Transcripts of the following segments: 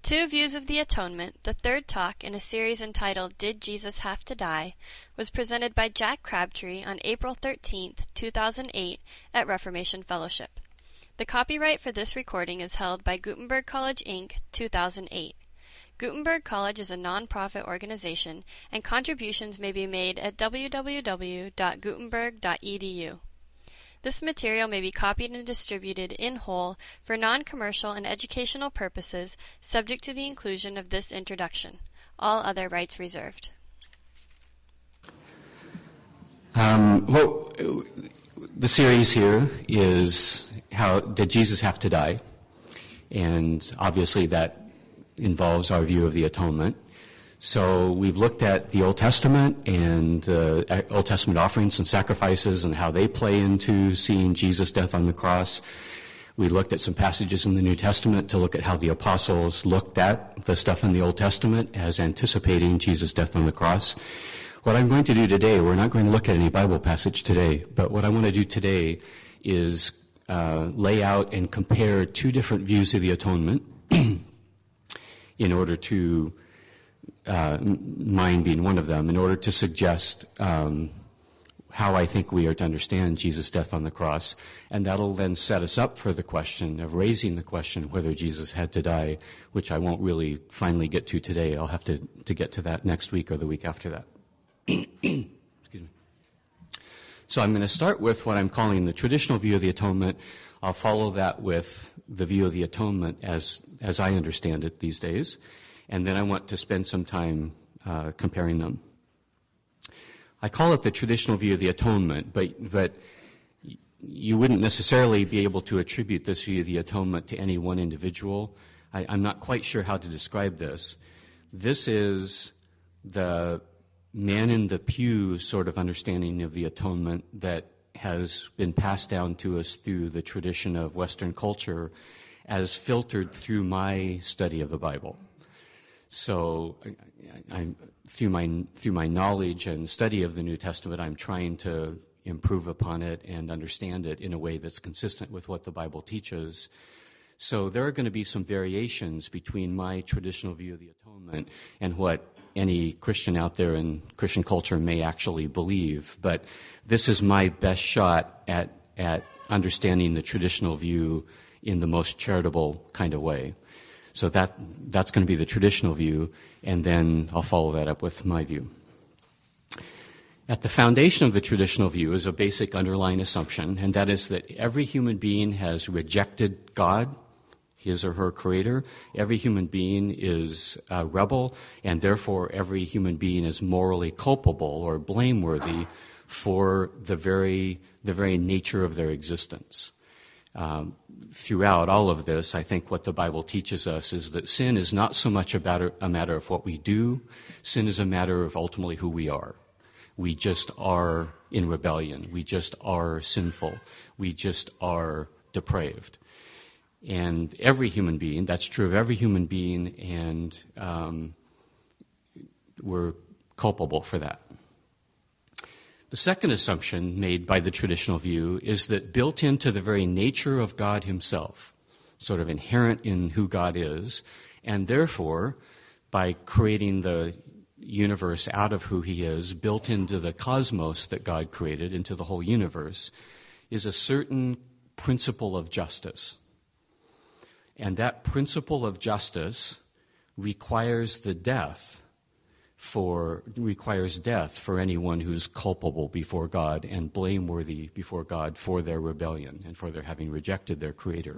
Two Views of the Atonement, the third talk in a series entitled Did Jesus Have to Die?, was presented by Jack Crabtree on April 13, 2008 at Reformation Fellowship. The copyright for this recording is held by Gutenberg College, Inc., 2008. Gutenberg College is a non-profit organization, and contributions may be made at www.gutenberg.edu. This material may be copied and distributed in whole for non-commercial and educational purposes, subject to the inclusion of this introduction. All other rights reserved. The series here is how did Jesus have to die? And obviously that involves our view of the atonement. So we've looked at the Old Testament and Old Testament offerings and sacrifices and how they play into seeing Jesus' death on the cross. We looked at some passages in the New Testament to look at how the apostles looked at the stuff in the Old Testament as anticipating Jesus' death on the cross. What I'm going to do today, we're not going to look at any Bible passage today, but what I want to do today is lay out and compare two different views of the atonement in order to mine being one of them, in order to suggest how I think we are to understand Jesus' death on the cross. And that'll then set us up for the question of raising the question of whether Jesus had to die, which I won't really finally get to today. I'll have to get to that next week or the week after that. Excuse me. So I'm going to start with what I'm calling the traditional view of the atonement. I'll follow that with the view of the atonement as I understand it these days. And then I want to spend some time comparing them. I call it the traditional view of the atonement, but you wouldn't necessarily be able to attribute this view of the atonement to any one individual. I'm not quite sure how to describe this. This is the man in the pew sort of understanding of the atonement that has been passed down to us through the tradition of Western culture as filtered through my study of the Bible. So through my knowledge and study of the New Testament, I'm trying to improve upon it and understand it in a way that's consistent with what the Bible teaches. So there are going to be some variations between my traditional view of the atonement and what any Christian out there in Christian culture may actually believe. But this is my best shot at understanding the traditional view in the most charitable kind of way. So that's going to be the traditional view, and then I'll follow that up with my view. At the foundation of the traditional view is a basic underlying assumption, and that is that every human being has rejected God, his or her creator. Every human being is a rebel, and therefore every human being is morally culpable or blameworthy for the very nature of their existence. Throughout all of this, I think what the Bible teaches us is that sin is not so much a matter of what we do. Sin is a matter of ultimately who we are. We just are in rebellion. We just are sinful. We just are depraved. And every human being, that's true of every human being, and we're culpable for that. The second assumption made by the traditional view is that built into the very nature of God himself, sort of inherent in who God is, and therefore, by creating the universe out of who he is, built into the cosmos that God created, into the whole universe, is a certain principle of justice. And that principle of justice requires death for anyone who's culpable before God and blameworthy before God for their rebellion and for their having rejected their Creator.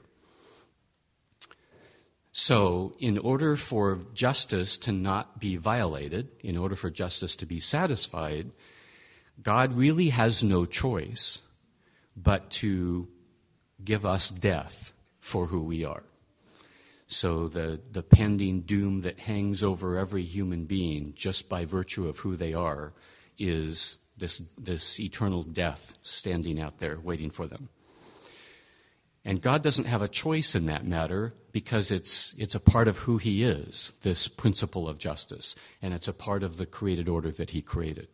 So, in order for justice to not be violated, in order for justice to be satisfied, God really has no choice but to give us death for who we are. So the pending doom that hangs over every human being just by virtue of who they are is this eternal death standing out there waiting for them. And God doesn't have a choice in that matter because it's a part of who he is, this principle of justice, and it's a part of the created order that he created.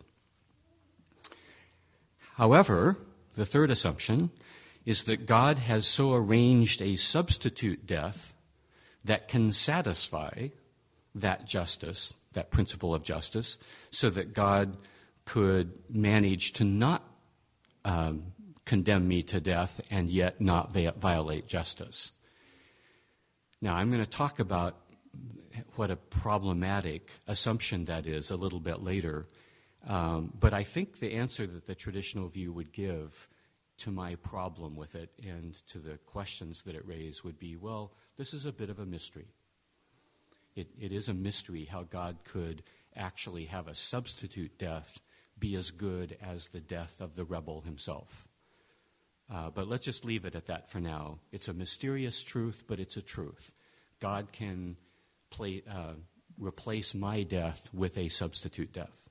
However, the third assumption is that God has so arranged a substitute death that can satisfy that justice, that principle of justice, so that God could manage to not condemn me to death and yet not violate justice. Now, I'm going to talk about what a problematic assumption that is a little bit later, but I think the answer that the traditional view would give to my problem with it and to the questions that it raised would be, well, this is a bit of a mystery. It is a mystery how God could actually have a substitute death be as good as the death of the rebel himself. But let's just leave it at that for now. It's a mysterious truth, but it's a truth. God can replace my death with a substitute death.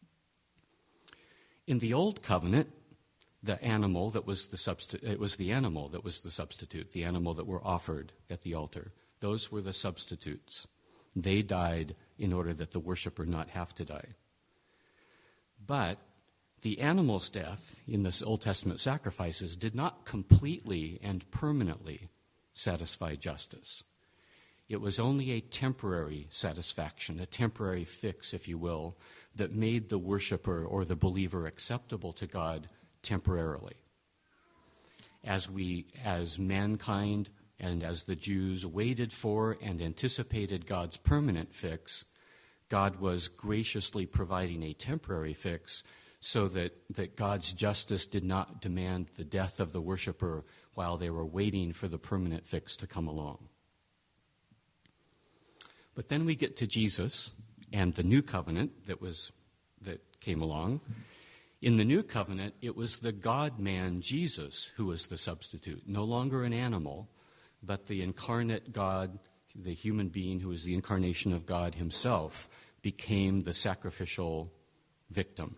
In the Old Covenant, the animal that was the substitute, it was the animal that was the substitute, the animal that were offered at the altar. Those were the substitutes. They died in order that the worshiper not have to die. But the animal's death in the Old Testament sacrifices did not completely and permanently satisfy justice. It was only a temporary satisfaction, a temporary fix, if you will, that made the worshiper or the believer acceptable to God temporarily. As mankind and as the Jews waited for and anticipated God's permanent fix, God was graciously providing a temporary fix so that God's justice did not demand the death of the worshiper while they were waiting for the permanent fix to come along. But then we get to Jesus and the new covenant that came along. In the new covenant, it was the God-man Jesus who was the substitute, no longer an animal, but the incarnate God, the human being who is the incarnation of God himself, became the sacrificial victim.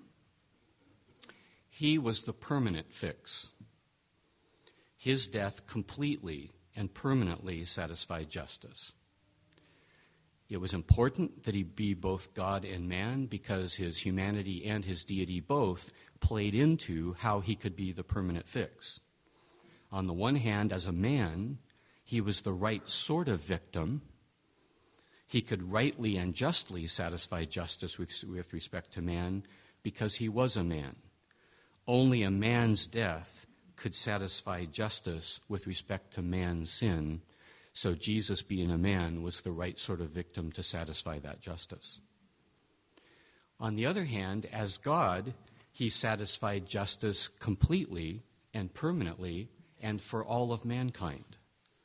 He was the permanent fix. His death completely and permanently satisfied justice. It was important that he be both God and man because his humanity and his deity both played into how he could be the permanent fix. On the one hand, as a man, he was the right sort of victim. He could rightly and justly satisfy justice with respect to man because he was a man. Only a man's death could satisfy justice with respect to man's sin. So Jesus, being a man, was the right sort of victim to satisfy that justice. On the other hand, as God, he satisfied justice completely and permanently and for all of mankind.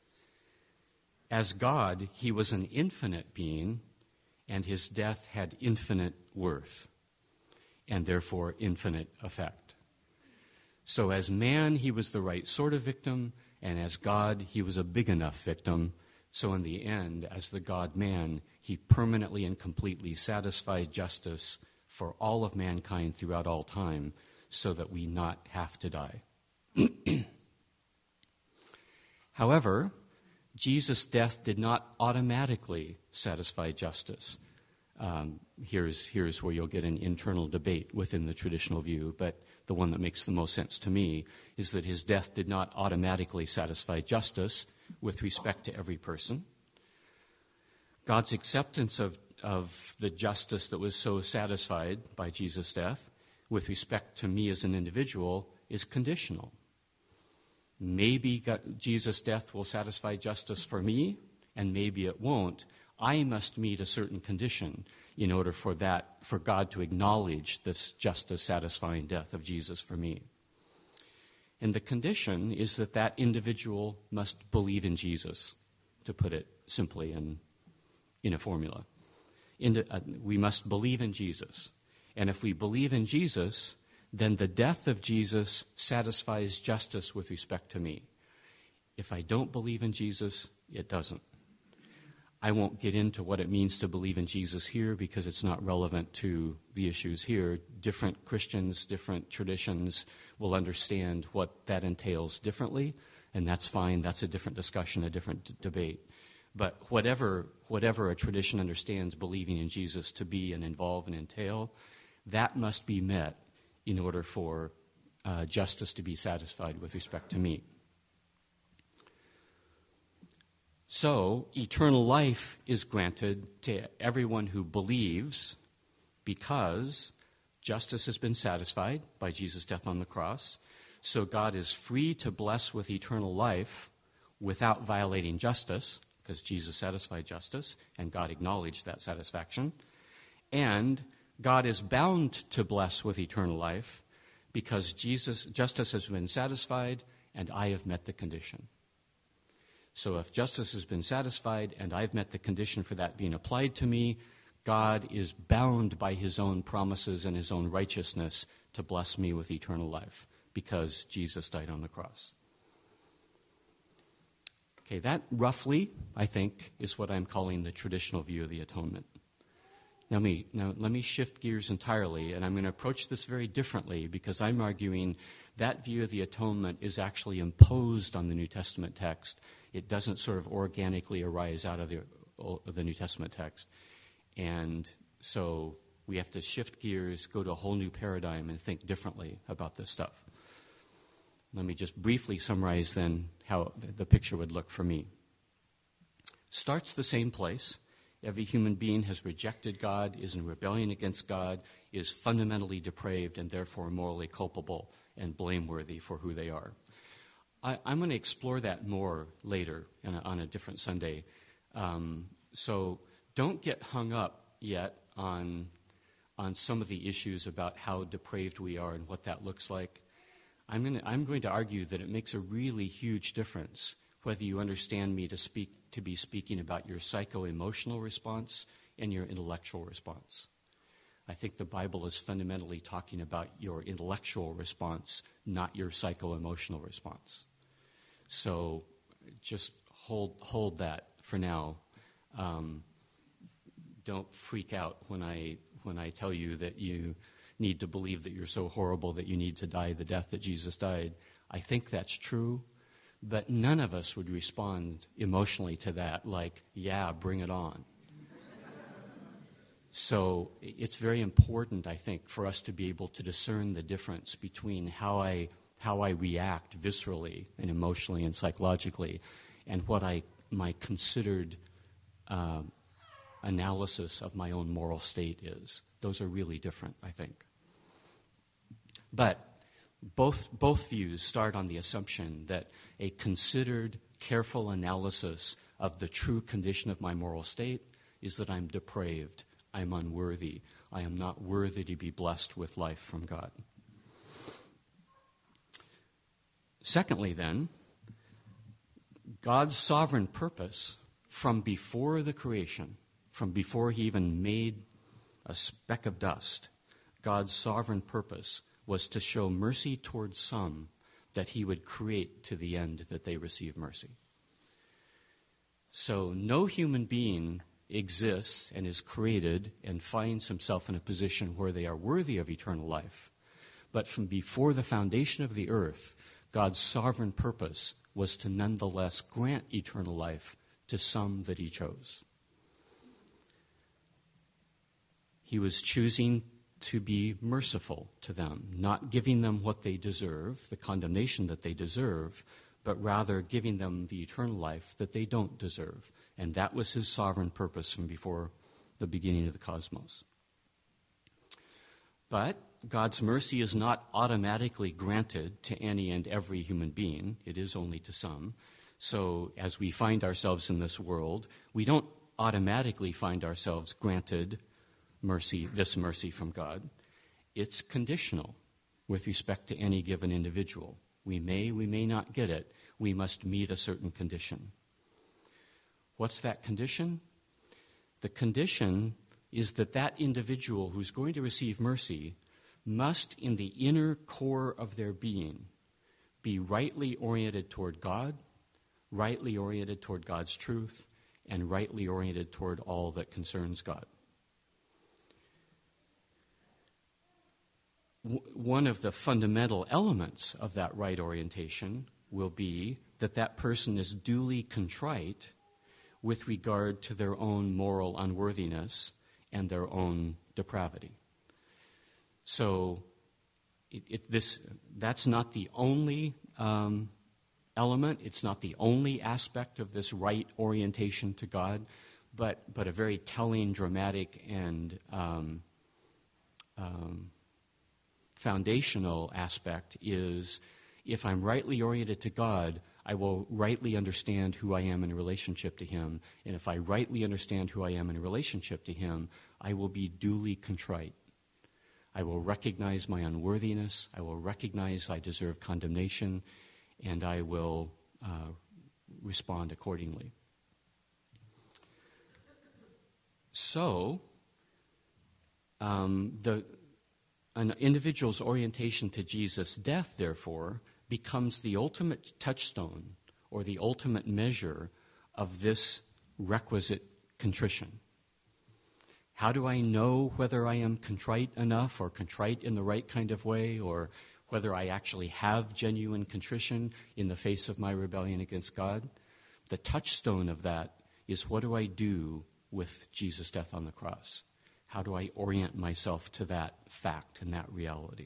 As God, he was an infinite being, and his death had infinite worth, and therefore infinite effect. So as man, he was the right sort of victim, and as God, he was a big enough victim. So in the end, as the God-man, he permanently and completely satisfied justice for all of mankind throughout all time, so that we not have to die. However, Jesus' death did not automatically satisfy justice. Here's where you'll get an internal debate within the traditional view, but the one that makes the most sense to me is that his death did not automatically satisfy justice with respect to every person. God's acceptance of the justice that was so satisfied by Jesus' death with respect to me as an individual is conditional. Maybe Jesus' death will satisfy justice for me, and maybe it won't. I must meet a certain condition in order for God to acknowledge this justice-satisfying death of Jesus for me. And the condition is that individual must believe in Jesus, to put it simply in a formula. We must believe in Jesus. And if we believe in Jesus, then the death of Jesus satisfies justice with respect to me. If I don't believe in Jesus, it doesn't. I won't get into what it means to believe in Jesus here because it's not relevant to the issues here. Different Christians, different traditions will understand what that entails differently, and that's fine. That's a different discussion, a different debate. But whatever a tradition understands believing in Jesus to be and involve and entail, that must be met in order for justice to be satisfied with respect to me. So, eternal life is granted to everyone who believes because justice has been satisfied by Jesus' death on the cross. So God is free to bless with eternal life without violating justice, because Jesus satisfied justice, and God acknowledged that satisfaction. And God is bound to bless with eternal life because justice has been satisfied and I have met the condition. So if justice has been satisfied and I've met the condition for that being applied to me, God is bound by his own promises and his own righteousness to bless me with eternal life because Jesus died on the cross. Okay, that roughly, I think, is what I'm calling the traditional view of the atonement. Now let me shift gears entirely, and I'm going to approach this very differently because I'm arguing that view of the atonement is actually imposed on the New Testament text. It doesn't sort of organically arise out of the New Testament text. And so we have to shift gears, go to a whole new paradigm, and think differently about this stuff. Let me just briefly summarize then how the picture would look for me. Starts the same place. Every human being has rejected God, is in rebellion against God, is fundamentally depraved, and therefore morally culpable and blameworthy for who they are. I'm going to explore that more later on a different Sunday. So don't get hung up yet on some of the issues about how depraved we are and what that looks like. I'm going to argue that it makes a really huge difference whether you understand me to be speaking about your psycho-emotional response and your intellectual response. I think the Bible is fundamentally talking about your intellectual response, not your psycho-emotional response. So just hold that for now. Don't freak out when I tell you that you need to believe that you're so horrible that you need to die the death that Jesus died. I think that's true, but none of us would respond emotionally to that like, yeah, bring it on. So it's very important, I think, for us to be able to discern the difference between how I react viscerally and emotionally and psychologically and what my considered analysis of my own moral state is. Those are really different, I think. But both views start on the assumption that a considered, careful analysis of the true condition of my moral state is that I'm depraved, I'm unworthy, I am not worthy to be blessed with life from God. Secondly, then, God's sovereign purpose from before the creation, from before he even made a speck of dust, God's sovereign purpose was to show mercy towards some that he would create to the end that they receive mercy. So no human being exists and is created and finds himself in a position where they are worthy of eternal life. But from before the foundation of the earth, God's sovereign purpose was to nonetheless grant eternal life to some that he chose. He was choosing to be merciful to them, not giving them what they deserve, the condemnation that they deserve, but rather giving them the eternal life that they don't deserve. And that was his sovereign purpose from before the beginning of the cosmos. But God's mercy is not automatically granted to any and every human being. It is only to some. So as we find ourselves in this world, we don't automatically find ourselves granted mercy, this mercy from God. It's conditional with respect to any given individual. We may not get it. We must meet a certain condition. What's that condition? The condition is that individual who's going to receive mercy must, in the inner core of their being, be rightly oriented toward God, rightly oriented toward God's truth, and rightly oriented toward all that concerns God. One of the fundamental elements of that right orientation will be that person is duly contrite with regard to their own moral unworthiness and their own depravity. So that's not the only element. It's not the only aspect of this right orientation to God, but a very telling, dramatic, and foundational aspect is, if I'm rightly oriented to God, I will rightly understand who I am in relationship to Him. And if I rightly understand who I am in relationship to Him, I will be duly contrite. I will recognize my unworthiness. I will recognize I deserve condemnation, and I will respond accordingly. So, an individual's orientation to Jesus' death, therefore, becomes the ultimate touchstone or the ultimate measure of this requisite contrition. How do I know whether I am contrite enough or contrite in the right kind of way, or whether I actually have genuine contrition in the face of my rebellion against God? The touchstone of that is, what do I do with Jesus' death on the cross? How do I orient myself to that fact and that reality?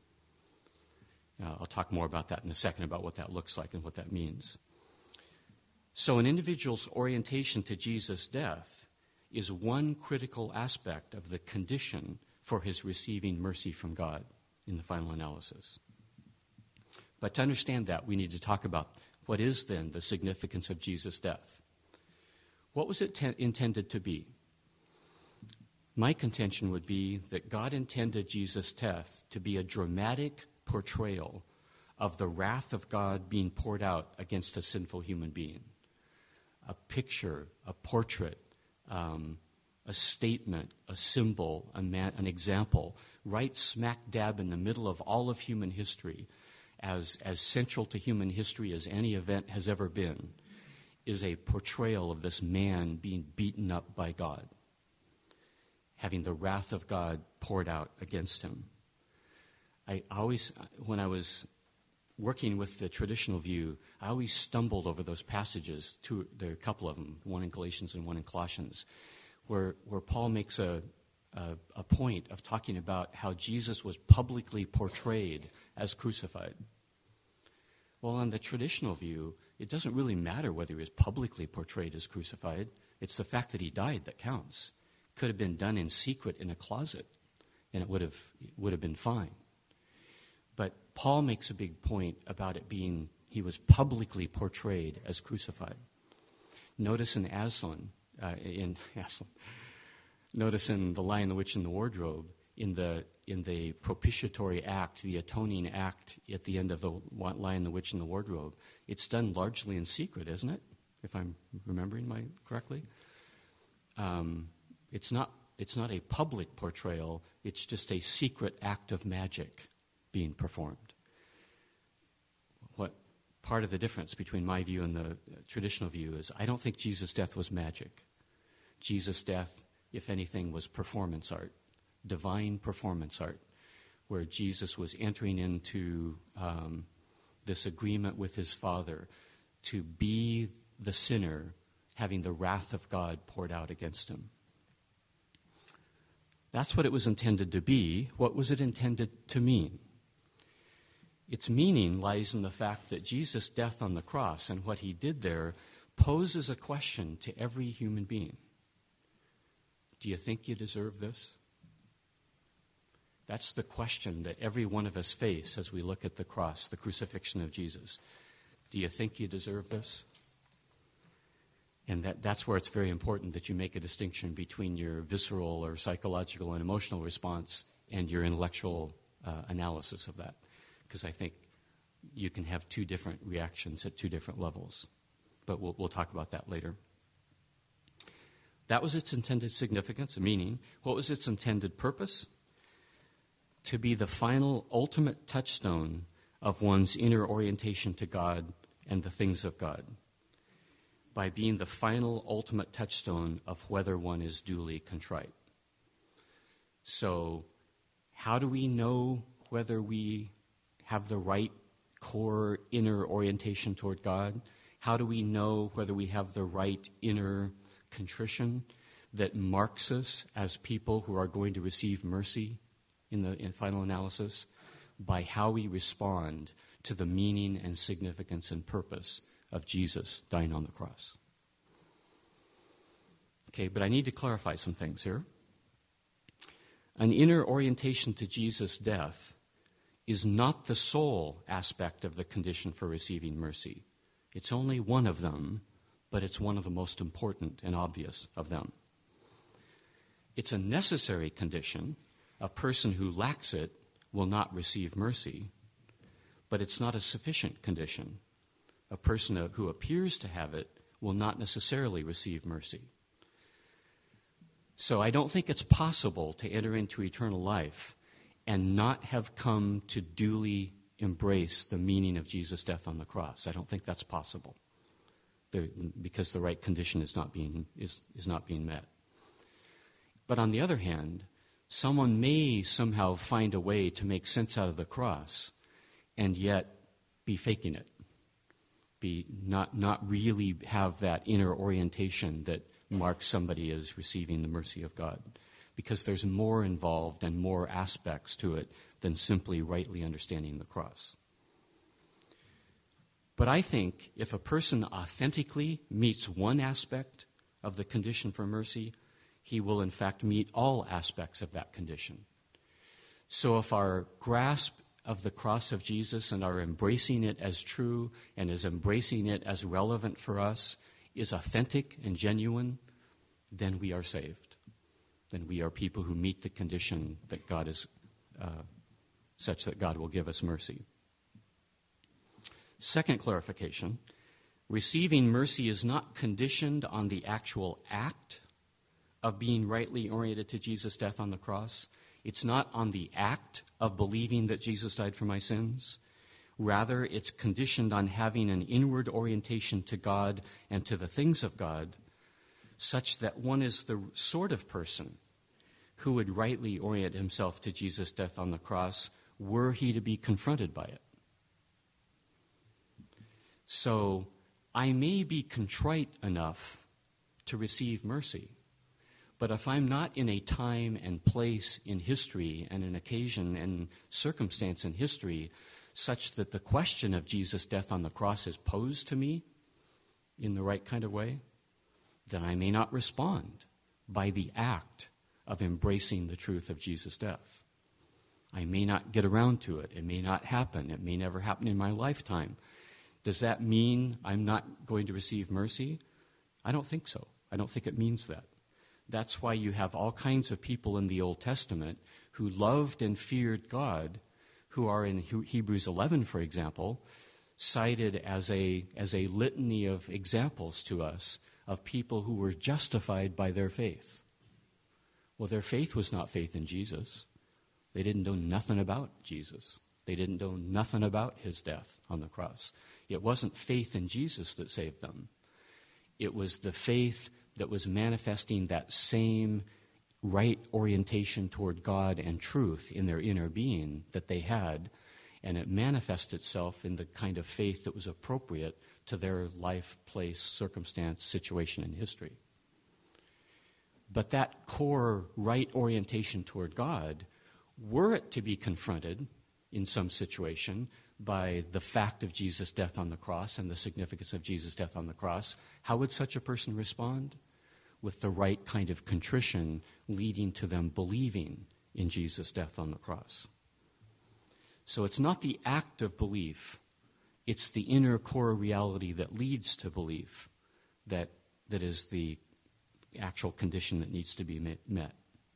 I'll talk more about that in a second, about what that looks like and what that means. So an individual's orientation to Jesus' death is one critical aspect of the condition for his receiving mercy from God in the final analysis. But to understand that, we need to talk about what is then the significance of Jesus' death. What was it intended to be? My contention would be that God intended Jesus' death to be a dramatic portrayal of the wrath of God being poured out against a sinful human being. A picture, a portrait, a statement, a symbol, an example, right smack dab in the middle of all of human history, as central to human history as any event has ever been, is a portrayal of this man being beaten up by God, having the wrath of God poured out against him. I always, when I was working with the traditional view, I always stumbled over those passages. There are a couple of them, one in Galatians and one in Colossians, where Paul makes a point of talking about how Jesus was publicly portrayed as crucified. Well, on the traditional view, it doesn't really matter whether he was publicly portrayed as crucified. It's the fact that he died that counts. Could have been done in secret in a closet, and it would have been fine. But Paul makes a big point about it being, he was publicly portrayed as crucified. Notice in Aslan, notice in The Lion, the Witch, and the Wardrobe, in the propitiatory act, the atoning act at the end of The Lion, the Witch, and the Wardrobe, it's done largely in secret, isn't it? If I'm remembering correctly. It's not a public portrayal, it's just a secret act of magic being performed. What part of the difference between my view and the traditional view is, I don't think Jesus' death was magic. Jesus' death, if anything, was performance art, divine performance art, where Jesus was entering into this agreement with his Father to be the sinner having the wrath of God poured out against him. That's what it was intended to be. What was it intended to mean? Its meaning lies in the fact that Jesus' death on the cross and what he did there poses a question to every human being. Do you think you deserve this? That's the question that every one of us face as we look at the cross, the crucifixion of Jesus. Do you think you deserve this? And that's where it's very important that you make a distinction between your visceral or psychological and emotional response and your intellectual analysis of that. Because I think you can have two different reactions at two different levels. But we'll talk about that later. That was its intended significance, meaning. What was its intended purpose? To be the final, ultimate touchstone of one's inner orientation to God and the things of God, by being the final, ultimate touchstone of whether one is duly contrite. So, how do we know whether we have the right core inner orientation toward God? How do we know whether we have the right inner contrition that marks us as people who are going to receive mercy in final analysis? By how we respond to the meaning and significance and purpose of Jesus dying on the cross. Okay, but I need to clarify some things here. An inner orientation to Jesus' death is not the sole aspect of the condition for receiving mercy. It's only one of them, but it's one of the most important and obvious of them. It's a necessary condition. A person who lacks it will not receive mercy, but it's not a sufficient condition. A person who appears to have it will not necessarily receive mercy. So I don't think it's possible to enter into eternal life and not have come to duly embrace the meaning of Jesus' death on the cross. I don't think that's possible because the right condition is not being met. But on the other hand, someone may somehow find a way to make sense out of the cross and yet be faking it, be not really have that inner orientation that marks somebody as receiving the mercy of God, because there's more involved and more aspects to it than simply rightly understanding the cross. But I think if a person authentically meets one aspect of the condition for mercy, he will in fact meet all aspects of that condition. So if our grasp of the cross of Jesus and our embracing it as true and as embracing it as relevant for us is authentic and genuine, then we are saved. Then we are people who meet the condition that God is such that God will give us mercy. Second clarification, receiving mercy is not conditioned on the actual act of being rightly oriented to Jesus' death on the cross. It's not on the act of believing that Jesus died for my sins. Rather, it's conditioned on having an inward orientation to God and to the things of God, such that one is the sort of person who would rightly orient himself to Jesus' death on the cross were he to be confronted by it. So, I may be contrite enough to receive mercy, but if I'm not in a time and place in history and an occasion and circumstance in history such that the question of Jesus' death on the cross is posed to me in the right kind of way, then I may not respond by the act of embracing the truth of Jesus' death. I may not get around to it. It may not happen. It may never happen in my lifetime. Does that mean I'm not going to receive mercy? I don't think so. I don't think it means that. That's why you have all kinds of people in the Old Testament who loved and feared God, who are in Hebrews 11, for example, cited as a litany of examples to us of people who were justified by their faith. Well, their faith was not faith in Jesus. They didn't know nothing about Jesus. They didn't know nothing about his death on the cross. It wasn't faith in Jesus that saved them. It was the faith that was manifesting that same right orientation toward God and truth in their inner being that they had, and it manifested itself in the kind of faith that was appropriate to their life, place, circumstance, situation, and history. But that core right orientation toward God, were it to be confronted in some situation by the fact of Jesus' death on the cross and the significance of Jesus' death on the cross, how would such a person respond? With the right kind of contrition leading to them believing in Jesus' death on the cross. So it's not the act of belief, it's the inner core reality that leads to belief that is the actual condition that needs to be met.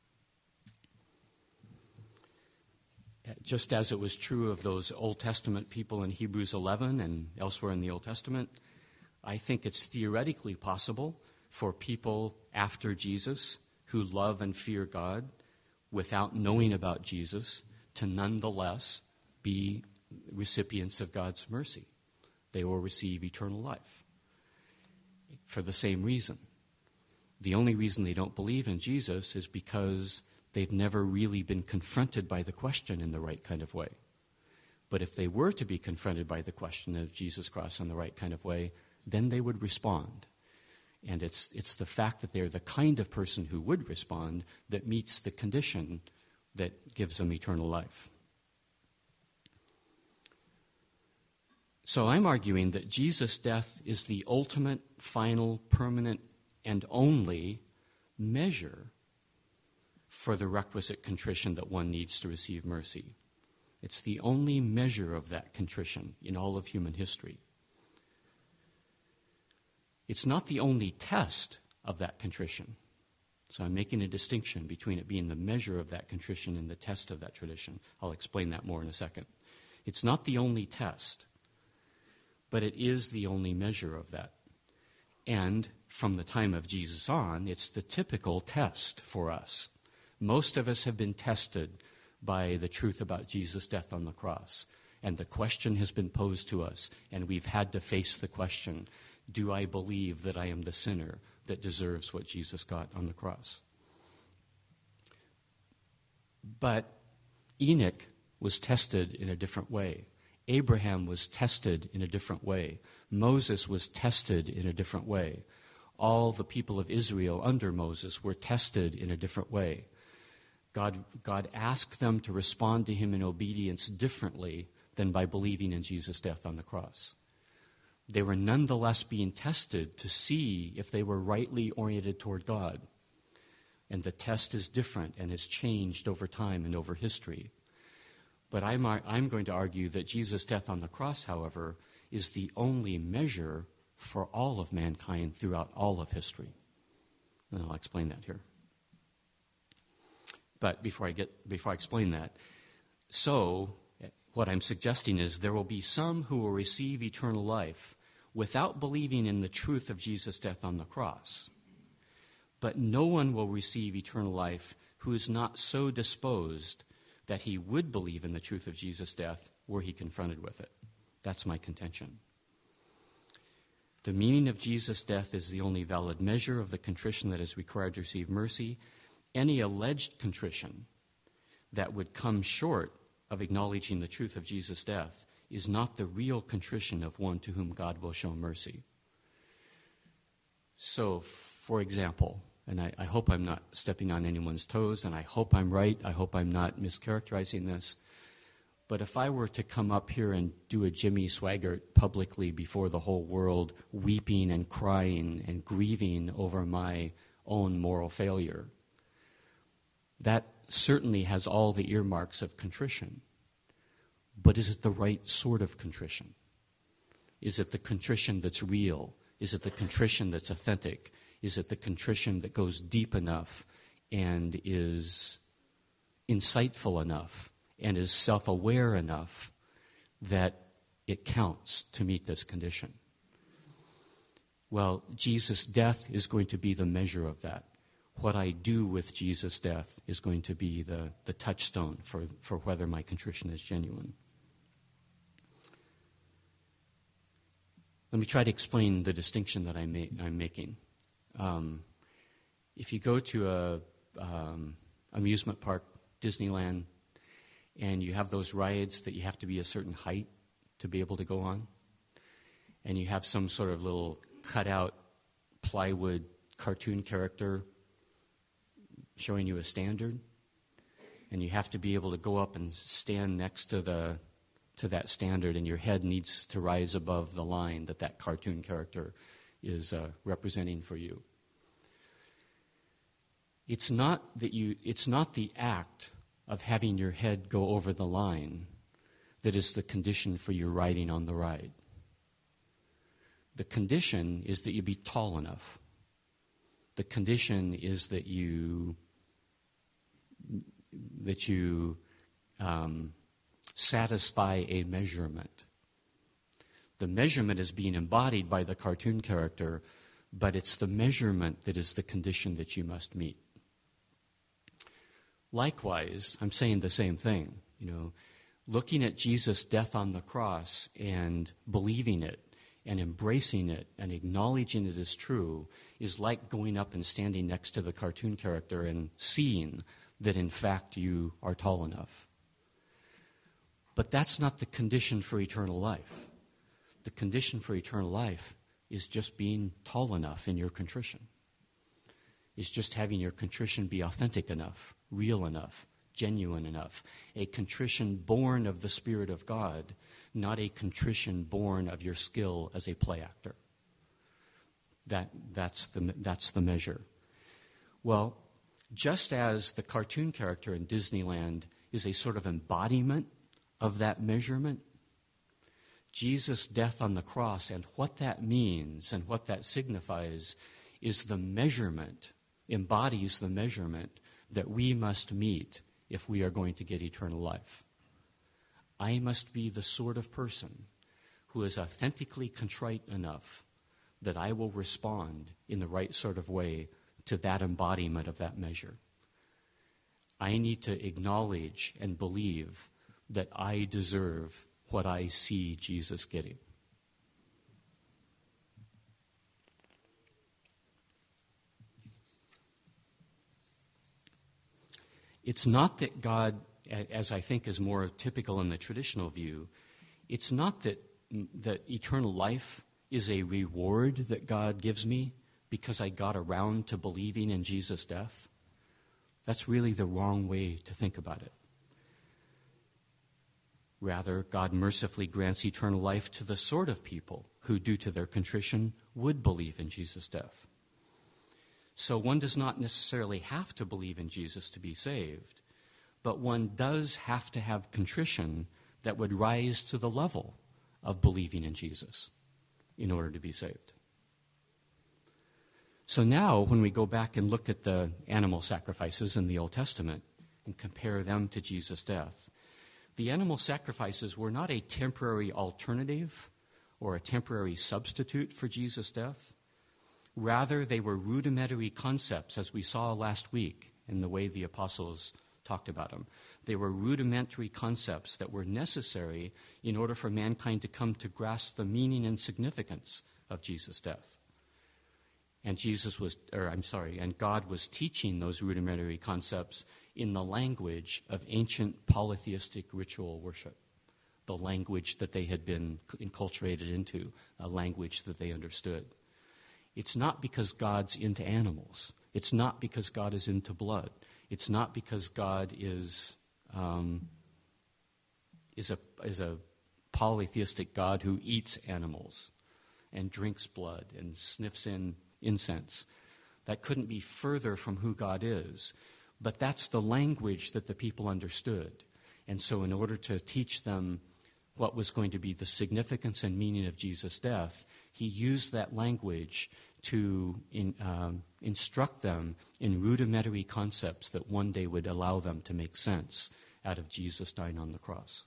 Just as it was true of those Old Testament people in Hebrews 11 and elsewhere in the Old Testament, I think it's theoretically possible for people after Jesus who love and fear God without knowing about Jesus to nonetheless be recipients of God's mercy. They will receive eternal life for the same reason. The only reason they don't believe in Jesus is because they've never really been confronted by the question in the right kind of way. But if they were to be confronted by the question of Jesus' cross in the right kind of way, then they would respond. And it's the fact that they're the kind of person who would respond that meets the condition that gives them eternal life. So I'm arguing that Jesus' death is the ultimate, final, permanent, and only measure for the requisite contrition that one needs to receive mercy. It's the only measure of that contrition in all of human history. It's not the only test of that contrition. So I'm making a distinction between it being the measure of that contrition and the test of that tradition. I'll explain that more in a second. It's not the only test, but it is the only measure of that. And from the time of Jesus on, it's the typical test for us. Most of us have been tested by the truth about Jesus' death on the cross. And the question has been posed to us, and we've had to face the question, do I believe that I am the sinner that deserves what Jesus got on the cross? But Enoch was tested in a different way. Abraham was tested in a different way. Moses was tested in a different way. All the people of Israel under Moses were tested in a different way. God asked them to respond to him in obedience differently than by believing in Jesus' death on the cross. They were nonetheless being tested to see if they were rightly oriented toward God. And the test is different and has changed over time and over history. But I'm going to argue that Jesus' death on the cross, however, is the only measure for all of mankind throughout all of history. And I'll explain that here. But before I explain that, so what I'm suggesting is there will be some who will receive eternal life without believing in the truth of Jesus' death on the cross. But no one will receive eternal life who is not so disposed that he would believe in the truth of Jesus' death were he confronted with it. That's my contention. The meaning of Jesus' death is the only valid measure of the contrition that is required to receive mercy. Any alleged contrition that would come short of acknowledging the truth of Jesus' death is not the real contrition of one to whom God will show mercy. So, for example, and I hope I'm not stepping on anyone's toes, and I hope I'm right, I hope I'm not mischaracterizing this, but if I were to come up here and do a Jimmy Swaggart publicly before the whole world, weeping and crying and grieving over my own moral failure, that certainly has all the earmarks of contrition. But is it the right sort of contrition? Is it the contrition that's real? Is it the contrition that's authentic? Is it the contrition that goes deep enough and is insightful enough and is self-aware enough that it counts to meet this condition? Well, Jesus' death is going to be the measure of that. What I do with Jesus' death is going to be the touchstone for whether my contrition is genuine. Let me try to explain the distinction that I'm making. If you go to a amusement park, Disneyland, and you have those rides that you have to be a certain height to be able to go on, and you have some sort of little cutout plywood cartoon character showing you a standard, and you have to be able to go up and stand next to that standard, and your head needs to rise above the line that cartoon character is representing for you. It's not the act of having your head go over the line that is the condition for your riding on the ride. The condition is that you be tall enough. The condition is that you satisfy a measurement. The measurement is being embodied by the cartoon character, but it's the measurement that is the condition that you must meet. Likewise, I'm saying the same thing. Looking at Jesus' death on the cross and believing it and embracing it and acknowledging it as true is like going up and standing next to the cartoon character and seeing that in fact you are tall enough. But that's not the condition for eternal life. The condition for eternal life is just being tall enough in your contrition. It's just having your contrition be authentic enough, real enough, genuine enough, a contrition born of the Spirit of God, not a contrition born of your skill as a play actor. That's the measure. Well, just as the cartoon character in Disneyland is a sort of embodiment of that measurement, Jesus' death on the cross and what that means and what that signifies is the measurement, embodies the measurement that we must meet if we are going to get eternal life. I must be the sort of person who is authentically contrite enough that I will respond in the right sort of way to that embodiment of that measure. I need to acknowledge and believe that I deserve what I see Jesus getting. It's not that God, as I think is more typical in the traditional view, it's not that eternal life is a reward that God gives me because I got around to believing in Jesus' death. That's really the wrong way to think about it. Rather, God mercifully grants eternal life to the sort of people who, due to their contrition, would believe in Jesus' death. So one does not necessarily have to believe in Jesus to be saved, but one does have to have contrition that would rise to the level of believing in Jesus in order to be saved. So now, when we go back and look at the animal sacrifices in the Old Testament and compare them to Jesus' death, the animal sacrifices were not a temporary alternative or a temporary substitute for Jesus' death. Rather, they were rudimentary concepts, as we saw last week in the way the apostles talked about them. They were rudimentary concepts that were necessary in order for mankind to come to grasp the meaning and significance of Jesus' death. And God was teaching those rudimentary concepts in the language of ancient polytheistic ritual worship, the language that they had been enculturated into, a language that they understood. It's not because God's into animals. It's not because God is into blood. It's not because God is a polytheistic God who eats animals and drinks blood and sniffs in incense. That couldn't be further from who God is. But that's the language that the people understood. And so in order to teach them what was going to be the significance and meaning of Jesus' death, he used that language to instruct them in rudimentary concepts that one day would allow them to make sense out of Jesus dying on the cross.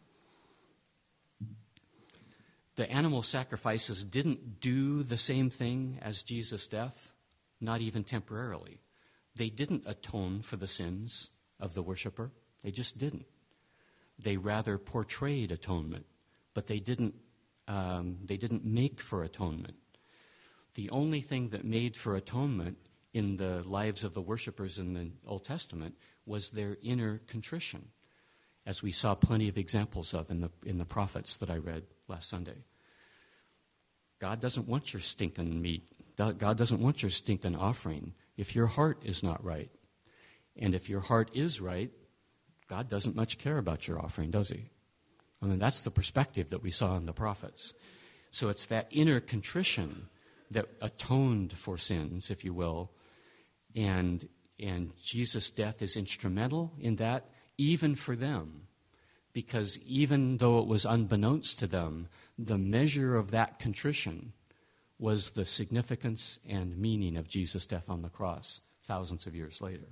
The animal sacrifices didn't do the same thing as Jesus' death, not even temporarily. They didn't atone for the sins of the worshiper. They just didn't. They rather portrayed atonement, but they didn't make for atonement. The only thing that made for atonement in the lives of the worshipers in the Old Testament was their inner contrition, as we saw plenty of examples of in the prophets that I read last Sunday. God doesn't want your stinking meat. God doesn't want your stinking offering if your heart is not right. And if your heart is right, God doesn't much care about your offering, does he? I mean, that's the perspective that we saw in the prophets. So it's that inner contrition that atoned for sins, if you will, and Jesus' death is instrumental in that, even for them, because even though it was unbeknownst to them, the measure of that contrition was the significance and meaning of Jesus' death on the cross thousands of years later.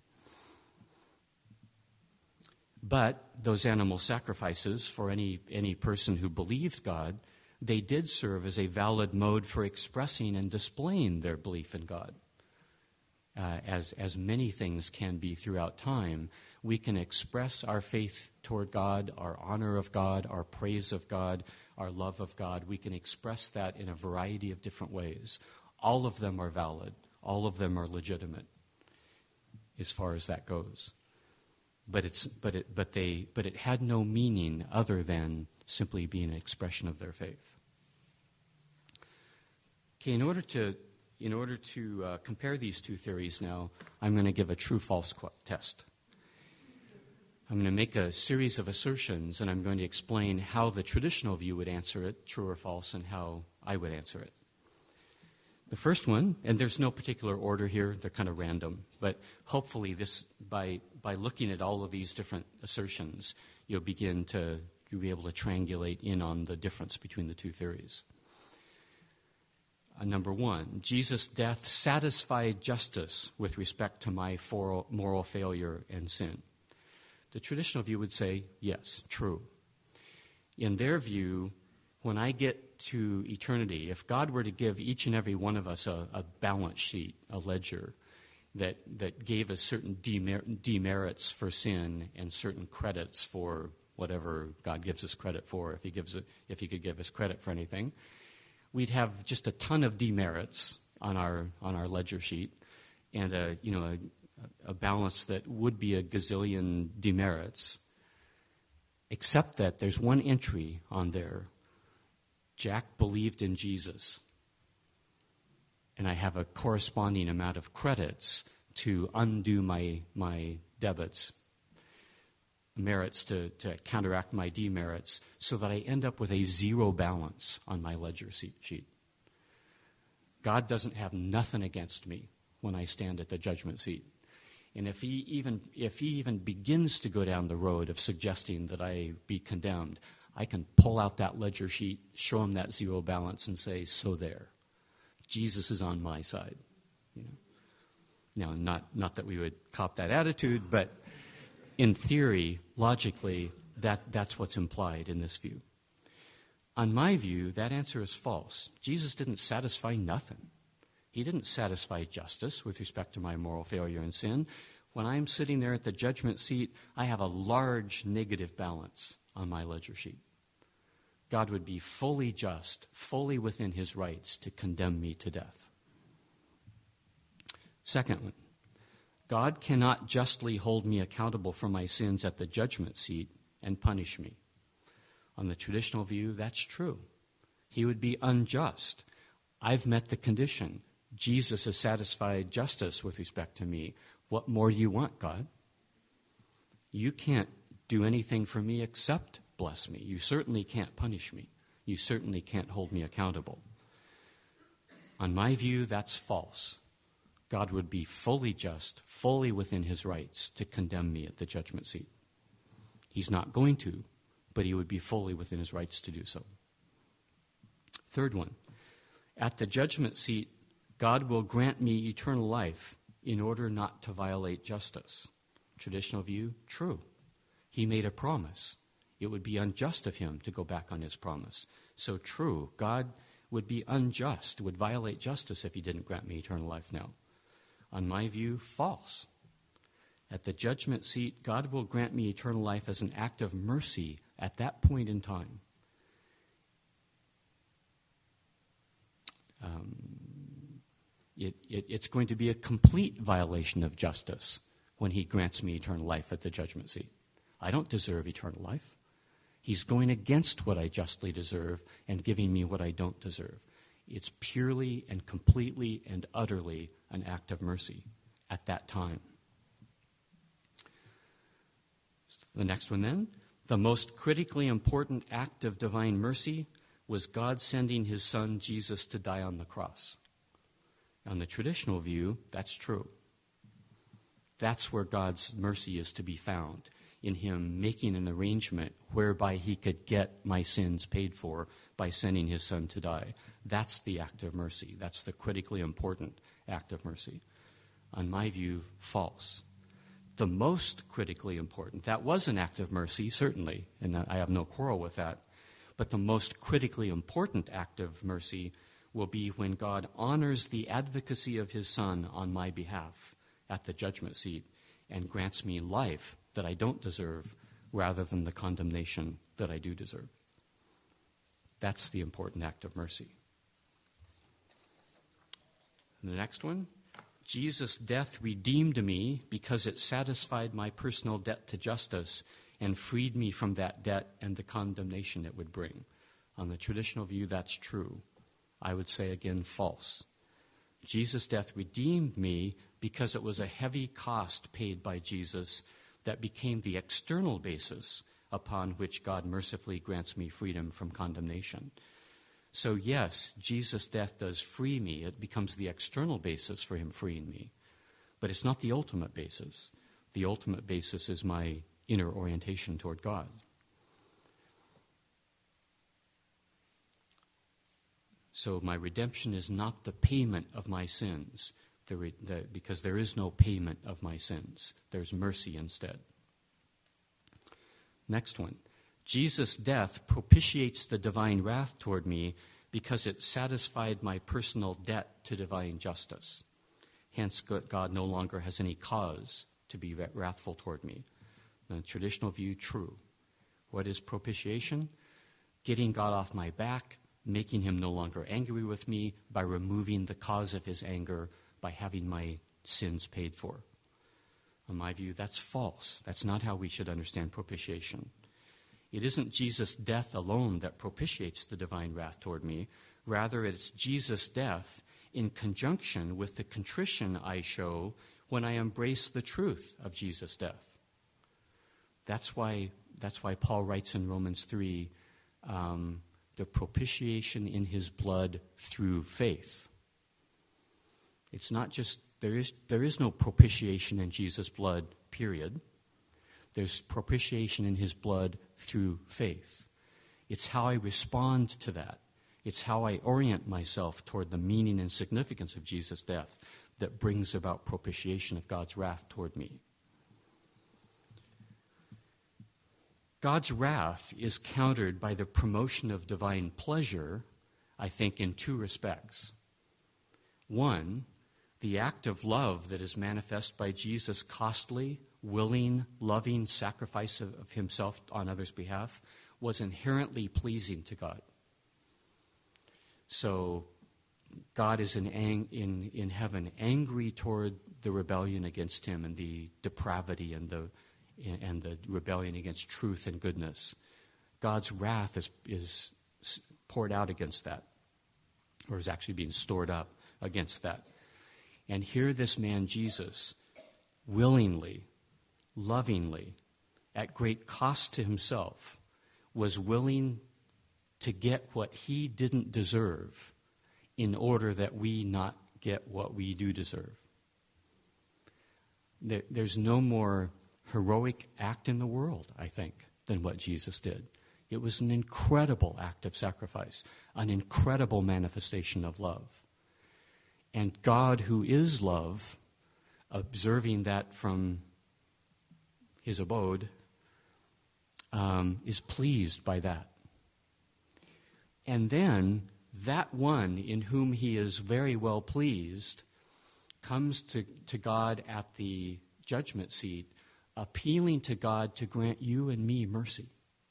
But those animal sacrifices, for any person who believed God, they did serve as a valid mode for expressing and displaying their belief in God. As many things can be throughout time, we can express our faith toward God, our honor of God, our praise of God, our love of God. We can express that in a variety of different ways. All of them are valid. All of them are legitimate as far as that goes. But it had no meaning other than simply being an expression of their faith. Okay, in order to compare these two theories now, I'm going to give a true-false test. I'm going to make a series of assertions, and I'm going to explain how the traditional view would answer it, true or false, and how I would answer it. The first one, and there's no particular order here, they're kind of random, but hopefully this, by looking at all of these different assertions, you'll begin to be able to triangulate in on the difference between the two theories. Number one, Jesus' death satisfied justice with respect to my moral failure and sin. The traditional view would say, yes, true. In their view, when I get to eternity, if God were to give each and every one of us a balance sheet, a ledger, that gave us certain demerits for sin and certain credits for whatever God gives us credit for, if he could give us credit for anything, we'd have just a ton of demerits on our ledger sheet, and a balance that would be a gazillion demerits, except that there's one entry on there. Jack believed in Jesus, and I have a corresponding amount of credits to undo my debits, merits to counteract my demerits, so that I end up with a zero balance on my ledger sheet. God doesn't have nothing against me when I stand at the judgment seat. And if he even begins to go down the road of suggesting that I be condemned, I can pull out that ledger sheet, show him that zero balance, and say, so there. Jesus is on my side. Now, not that we would cop that attitude, but in theory, logically, that's what's implied in this view. On my view, that answer is false. Jesus didn't satisfy nothing. He didn't satisfy justice with respect to my moral failure and sin. When I'm sitting there at the judgment seat, I have a large negative balance on my ledger sheet. God would be fully just, fully within his rights to condemn me to death. Secondly, God cannot justly hold me accountable for my sins at the judgment seat and punish me. On the traditional view, that's true. He would be unjust. I've met the condition. Jesus has satisfied justice with respect to me. What more do you want, God? You can't do anything for me except bless me. You certainly can't punish me. You certainly can't hold me accountable. On my view, that's false. God would be fully just, fully within his rights to condemn me at the judgment seat. He's not going to, but he would be fully within his rights to do so. Third one, at the judgment seat, God will grant me eternal life in order not to violate justice. Traditional view, true. He made a promise. It would be unjust of him to go back on his promise. So true, God would be unjust, would violate justice if he didn't grant me eternal life now. On my view, false. At the judgment seat, God will grant me eternal life as an act of mercy at that point in time. It's going to be a complete violation of justice when he grants me eternal life at the judgment seat. I don't deserve eternal life. He's going against what I justly deserve and giving me what I don't deserve. It's purely and completely and utterly an act of mercy at that time. The next one then. The most critically important act of divine mercy was God sending his son Jesus to die on the cross. On the traditional view, that's true. That's where God's mercy is to be found, in him making an arrangement whereby he could get my sins paid for by sending his son to die. That's the act of mercy. That's the critically important act of mercy. On my view, false. The most critically important, that was an act of mercy, certainly, and I have no quarrel with that, but the most critically important act of mercy will be when God honors the advocacy of his son on my behalf at the judgment seat and grants me life that I don't deserve rather than the condemnation that I do deserve. That's the important act of mercy. And the next one, Jesus' death redeemed me because it satisfied my personal debt to justice and freed me from that debt and the condemnation it would bring. On the traditional view, that's true. I would say again, false. Jesus' death redeemed me because it was a heavy cost paid by Jesus that became the external basis upon which God mercifully grants me freedom from condemnation. So yes, Jesus' death does free me. It becomes the external basis for him freeing me. But it's not the ultimate basis. The ultimate basis is my inner orientation toward God. So my redemption is not the payment of my sins, because there is no payment of my sins. There's mercy instead. Next one. Jesus' death propitiates the divine wrath toward me because it satisfied my personal debt to divine justice. Hence, God no longer has any cause to be wrathful toward me. The traditional view, true. What is propitiation? Getting God off my back, making him no longer angry with me by removing the cause of his anger, by having my sins paid for. In my view, that's false. That's not how we should understand propitiation. It isn't Jesus' death alone that propitiates the divine wrath toward me. Rather, it's Jesus' death in conjunction with the contrition I show when I embrace the truth of Jesus' death. That's why Paul writes in Romans 3, the propitiation in his blood through faith. It's not just, there is no propitiation in Jesus' blood, period. There's propitiation in his blood through faith. It's how I respond to that. It's how I orient myself toward the meaning and significance of Jesus' death that brings about propitiation of God's wrath toward me. God's wrath is countered by the promotion of divine pleasure, I think, in two respects. One, the act of love that is manifest by Jesus' costly, willing, loving sacrifice of himself on others' behalf was inherently pleasing to God. So God is in heaven angry toward the rebellion against him and the depravity and the rebellion against truth and goodness. God's wrath is poured out against that, or is actually being stored up against that. And here this man Jesus, willingly, lovingly, at great cost to himself, was willing to get what he didn't deserve in order that we not get what we do deserve. There's no more heroic act in the world, I think, than what Jesus did. It was an incredible act of sacrifice, an incredible manifestation of love. And God, who is love, observing that from his abode, is pleased by that. And then that one in whom he is very well pleased comes to God at the judgment seat, appealing to God to grant you and me mercy.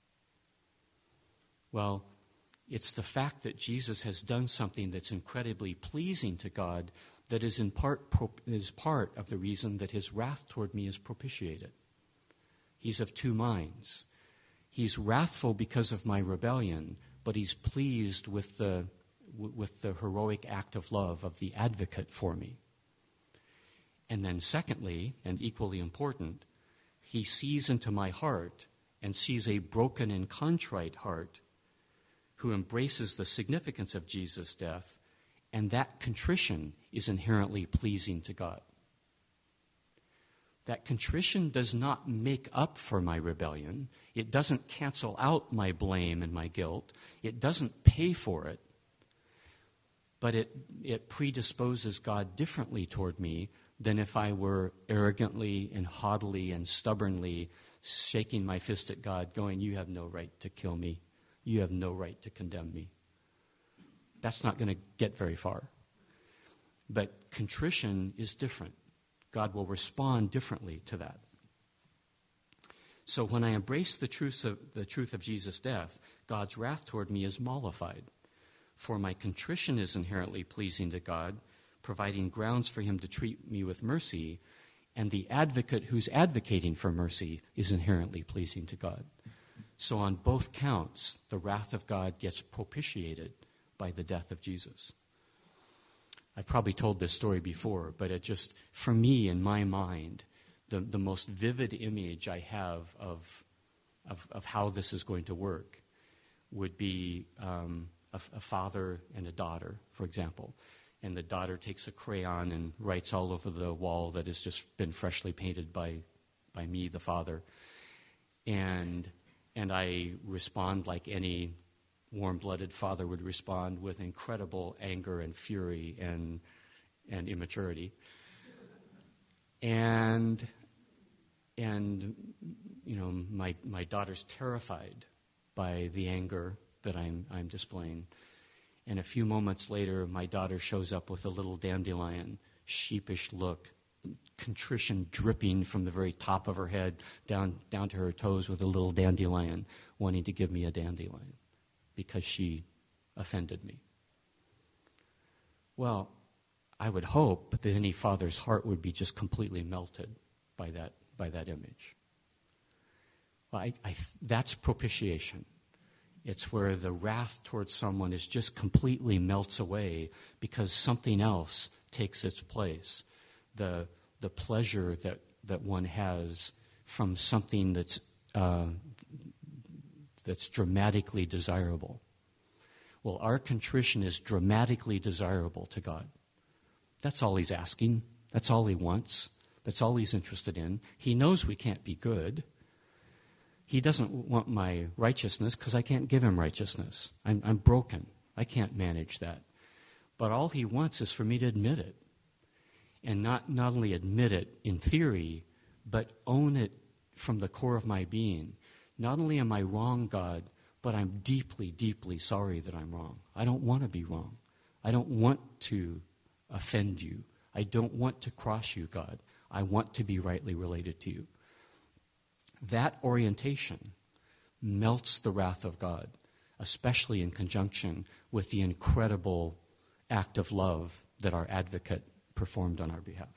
Well, it's the fact that Jesus has done something that's incredibly pleasing to God that is in part of the reason that his wrath toward me is propitiated. He's of two minds. He's wrathful because of my rebellion, but he's pleased with the heroic act of love of the advocate for me. And then secondly, and equally important, he sees into my heart and sees a broken and contrite heart who embraces the significance of Jesus' death, and that contrition is inherently pleasing to God. That contrition does not make up for my rebellion. It doesn't cancel out my blame and my guilt. It doesn't pay for it. But it predisposes God differently toward me than if I were arrogantly and haughtily and stubbornly shaking my fist at God, going, "You have no right to kill me. You have no right to condemn me." That's not going to get very far. But contrition is different. God will respond differently to that. So when I embrace the truth of Jesus' death, God's wrath toward me is mollified. For my contrition is inherently pleasing to God, providing grounds for him to treat me with mercy, and the advocate who's advocating for mercy is inherently pleasing to God. So on both counts, the wrath of God gets propitiated by the death of Jesus. I've probably told this story before, but it just, for me, in my mind, the most vivid image I have of how this is going to work would be a father and a daughter, for example. And the daughter takes a crayon and writes all over the wall that has just been freshly painted by me, the father. And I respond like any warm-blooded father would respond, with incredible anger and fury and immaturity. And you know, my daughter's terrified by the anger that I'm displaying. And a few moments later, my daughter shows up with a little dandelion, sheepish look, contrition dripping from the very top of her head down to her toes, with a little dandelion, wanting to give me a dandelion because she offended me. Well, I would hope that any father's heart would be just completely melted by that image. Well, that's propitiation. It's where the wrath towards someone is just completely melts away because something else takes its place. The pleasure that one has from something that's dramatically desirable. Well, our contrition is dramatically desirable to God. That's all he's asking. That's all he wants. That's all he's interested in. He knows we can't be good. He doesn't want my righteousness because I can't give him righteousness. I'm broken. I can't manage that. But all he wants is for me to admit it. And not only admit it in theory, but own it from the core of my being. Not only am I wrong, God, but I'm deeply, deeply sorry that I'm wrong. I don't want to be wrong. I don't want to offend you. I don't want to cross you, God. I want to be rightly related to you. That orientation melts the wrath of God, especially in conjunction with the incredible act of love that our advocate performed on our behalf.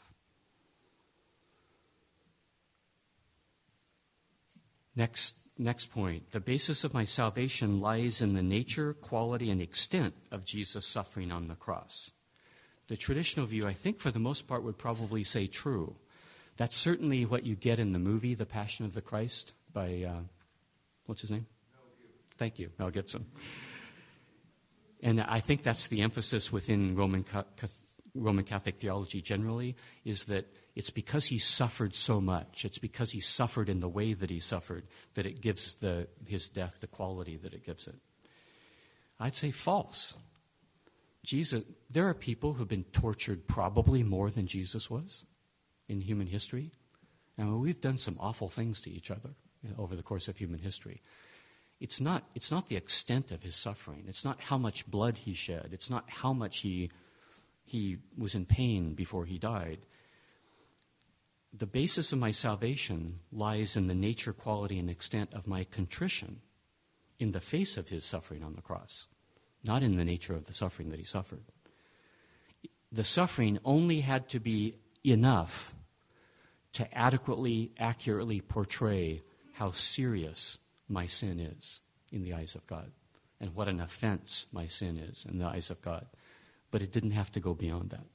Next point. The basis of my salvation lies in the nature, quality, and extent of Jesus' suffering on the cross. The traditional view, I think for the most part, would probably say true. That's certainly what you get in the movie, The Passion of the Christ, by, what's his name? Mel Gibson. Thank you, Mel Gibson. And I think that's the emphasis within Roman Catholic theology generally, is that it's because he suffered so much, it's because he suffered in the way that he suffered, that it gives his death the quality that it gives it. I'd say false. There are people who've been tortured probably more than Jesus was in human history. Now, we've done some awful things to each other over the course of human history. It's not the extent of his suffering. It's not how much blood he shed. It's not how much he was in pain before he died. The basis of my salvation lies in the nature, quality, and extent of my contrition in the face of his suffering on the cross, not in the nature of the suffering that he suffered. The suffering only had to be enough to adequately, accurately portray how serious my sin is in the eyes of God and what an offense my sin is in the eyes of God. But it didn't have to go beyond that.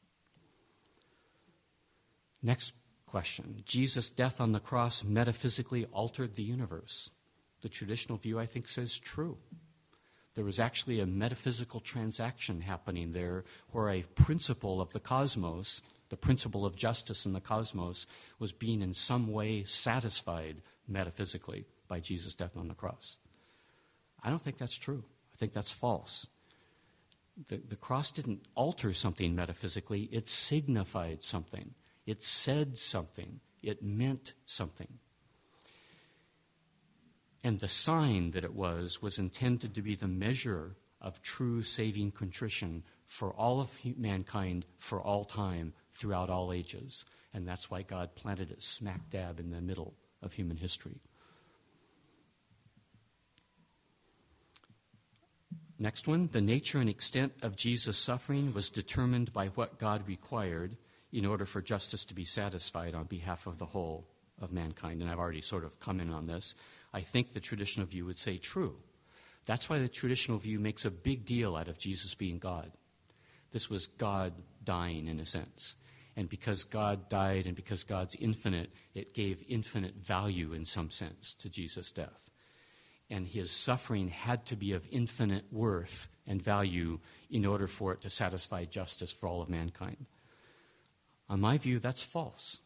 Next question. Jesus' death on the cross metaphysically altered the universe. The traditional view, I think, says true. There was actually a metaphysical transaction happening there where a principle of the cosmos, the principle of justice in the cosmos, was being in some way satisfied metaphysically by Jesus' death on the cross. I don't think that's true. I think that's false. The cross didn't alter something metaphysically. It signified something. It said something. It meant something. And the sign that it was intended to be the measure of true saving contrition for all of mankind for all time throughout all ages. And that's why God planted it smack dab in the middle of human history. Next one, the nature and extent of Jesus' suffering was determined by what God required in order for justice to be satisfied on behalf of the whole of mankind. And I've already sort of commented on this. I think the traditional view would say true. That's why the traditional view makes a big deal out of Jesus being God. This was God dying in a sense. And because God died and because God's infinite, it gave infinite value in some sense to Jesus' death. And his suffering had to be of infinite worth and value in order for it to satisfy justice for all of mankind. On my view, that's false.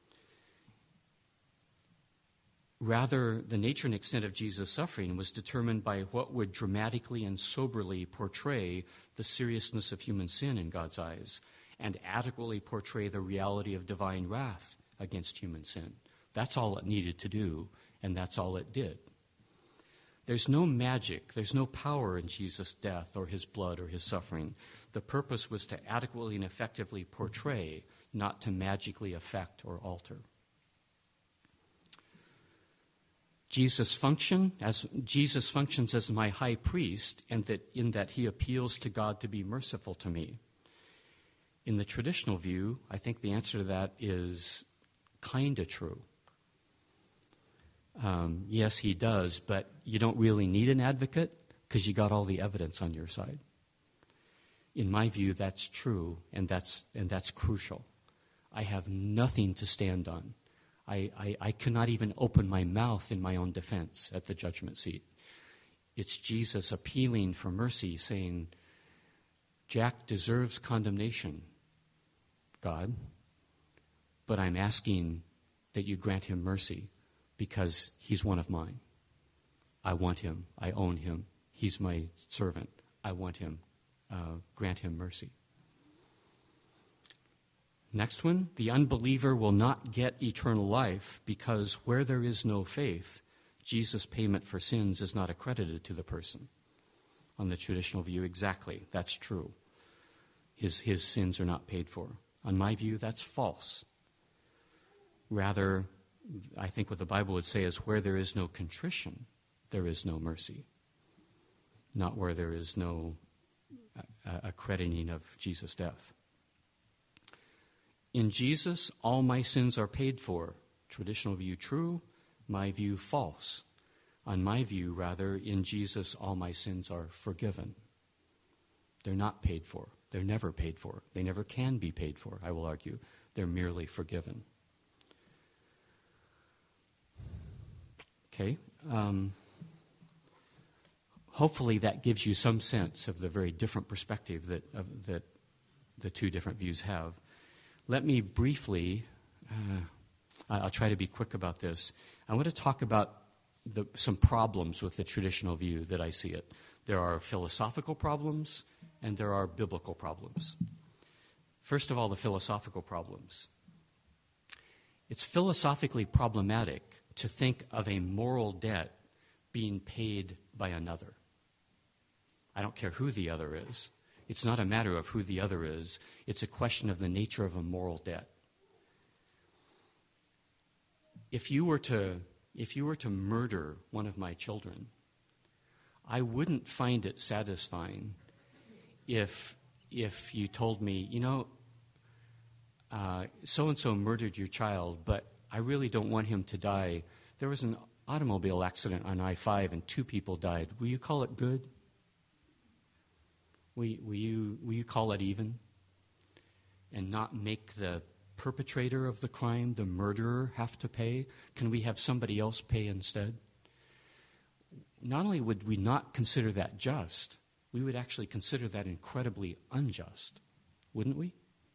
Rather, the nature and extent of Jesus' suffering was determined by what would dramatically and soberly portray the seriousness of human sin in God's eyes and adequately portray the reality of divine wrath against human sin. That's all it needed to do, and that's all it did. There's no magic, there's no power in Jesus' death or his blood or his suffering. The purpose was to adequately and effectively portray, not to magically affect or alter. Jesus functions as my high priest, and in that he appeals to God to be merciful to me. In the traditional view, I think the answer to that is kind of true. Yes, he does, but you don't really need an advocate because you got all the evidence on your side. In my view, that's true, and that's crucial. I have nothing to stand on. I cannot even open my mouth in my own defense at the judgment seat. It's Jesus appealing for mercy, saying, Jack deserves condemnation, God, but I'm asking that you grant him mercy because he's one of mine. I want him. I own him. He's my servant. I want him. Grant him mercy. Next one, the unbeliever will not get eternal life because where there is no faith, Jesus' payment for sins is not accredited to the person. On the traditional view, exactly, that's true. His sins are not paid for. On my view, that's false. Rather, I think what the Bible would say is where there is no contrition, there is no mercy. Not where there is no accrediting of Jesus' death. In Jesus, all my sins are paid for. Traditional view true, my view false. On my view, rather, in Jesus, all my sins are forgiven. They're not paid for. They're never paid for. They never can be paid for, I will argue. They're merely forgiven. Okay. Hopefully that gives you some sense of the very different perspective that the two different views have. Let me briefly, I'll try to be quick about this. I want to talk about some problems with the traditional view that I see it. There are philosophical problems and there are biblical problems. First of all, the philosophical problems. It's philosophically problematic to think of a moral debt being paid by another. I don't care who the other is. It's not a matter of who the other is. It's a question of the nature of a moral debt. If you were to murder one of my children, I wouldn't find it satisfying if you told me, so-and-so murdered your child, but I really don't want him to die. There was an automobile accident on I-5 and 2 people died. Will you call it good? Will you call it even? And not make the perpetrator of the crime, the murderer, have to pay? Can we have somebody else pay instead? Not only would we not consider that just, we would actually consider that incredibly unjust, wouldn't we?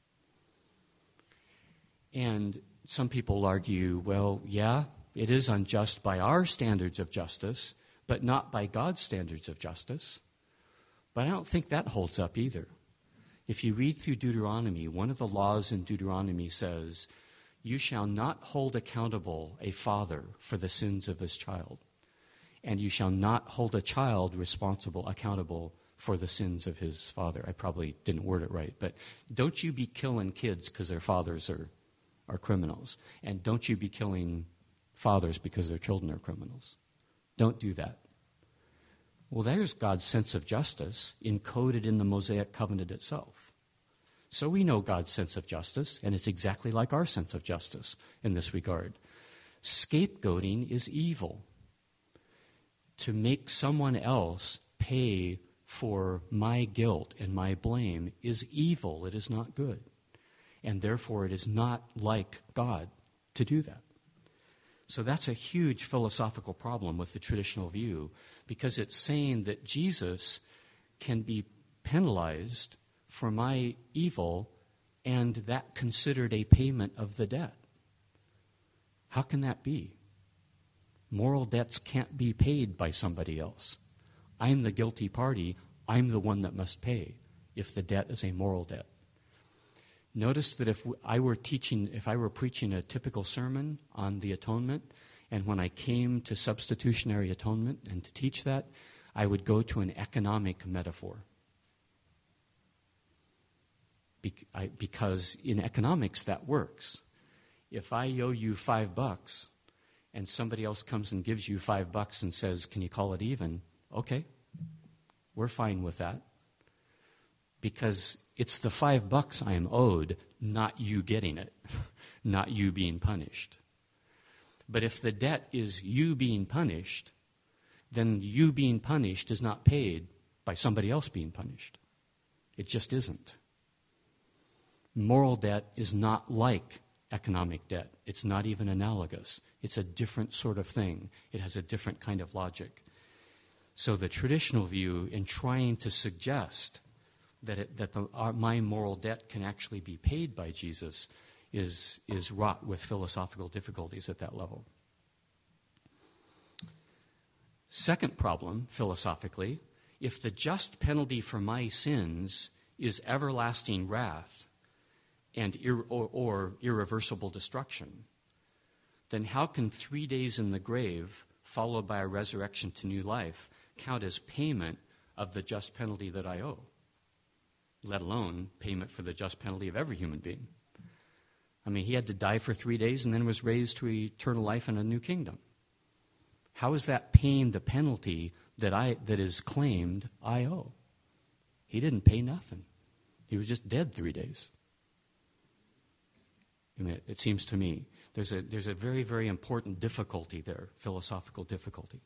And some people argue, well, yeah, it is unjust by our standards of justice, but not by God's standards of justice. But I don't think that holds up either. If you read through Deuteronomy, one of the laws in Deuteronomy says, you shall not hold accountable a father for the sins of his child, and you shall not hold a child accountable for the sins of his father. I probably didn't word it right, but don't you be killing kids because their fathers are criminals, and don't you be killing fathers because their children are criminals. Don't do that. Well, there's God's sense of justice encoded in the Mosaic covenant itself. So we know God's sense of justice, and it's exactly like our sense of justice in this regard. Scapegoating is evil. To make someone else pay for my guilt and my blame is evil. It is not good. and therefore it is not like God to do that. So that's a huge philosophical problem with the traditional view, because it's saying that Jesus can be penalized for my evil, and that considered a payment of the debt. How can that be? Moral debts can't be paid by somebody else. I'm the guilty party. I'm the one that must pay if the debt is a moral debt. Notice that if I were preaching a typical sermon on the atonement, and when I came to substitutionary atonement and to teach that, I would go to an economic metaphor. Because in economics that works. If I owe you $5 and somebody else comes and gives you $5 and says, "Can you call it even?" Okay, we're fine with that. Because it's the $5 I am owed, not you getting it, not you being punished. But if the debt is you being punished, then you being punished is not paid by somebody else being punished. It just isn't. Moral debt is not like economic debt. It's not even analogous. It's a different sort of thing. It has a different kind of logic. So the traditional view, in trying to suggest that my moral debt can actually be paid by Jesus, is wrought with philosophical difficulties at that level. Second problem, philosophically, if the just penalty for my sins is everlasting wrath and or irreversible destruction, then how can 3 days in the grave, followed by a resurrection to new life, count as payment of the just penalty that I owe, let alone payment for the just penalty of every human being? I mean, he had to die for 3 days and then was raised to eternal life in a new kingdom. How is that paying the penalty that is claimed I owe? He didn't pay nothing. He was just dead 3 days. I mean, it seems to me there's a very, very important difficulty there, philosophical difficulty.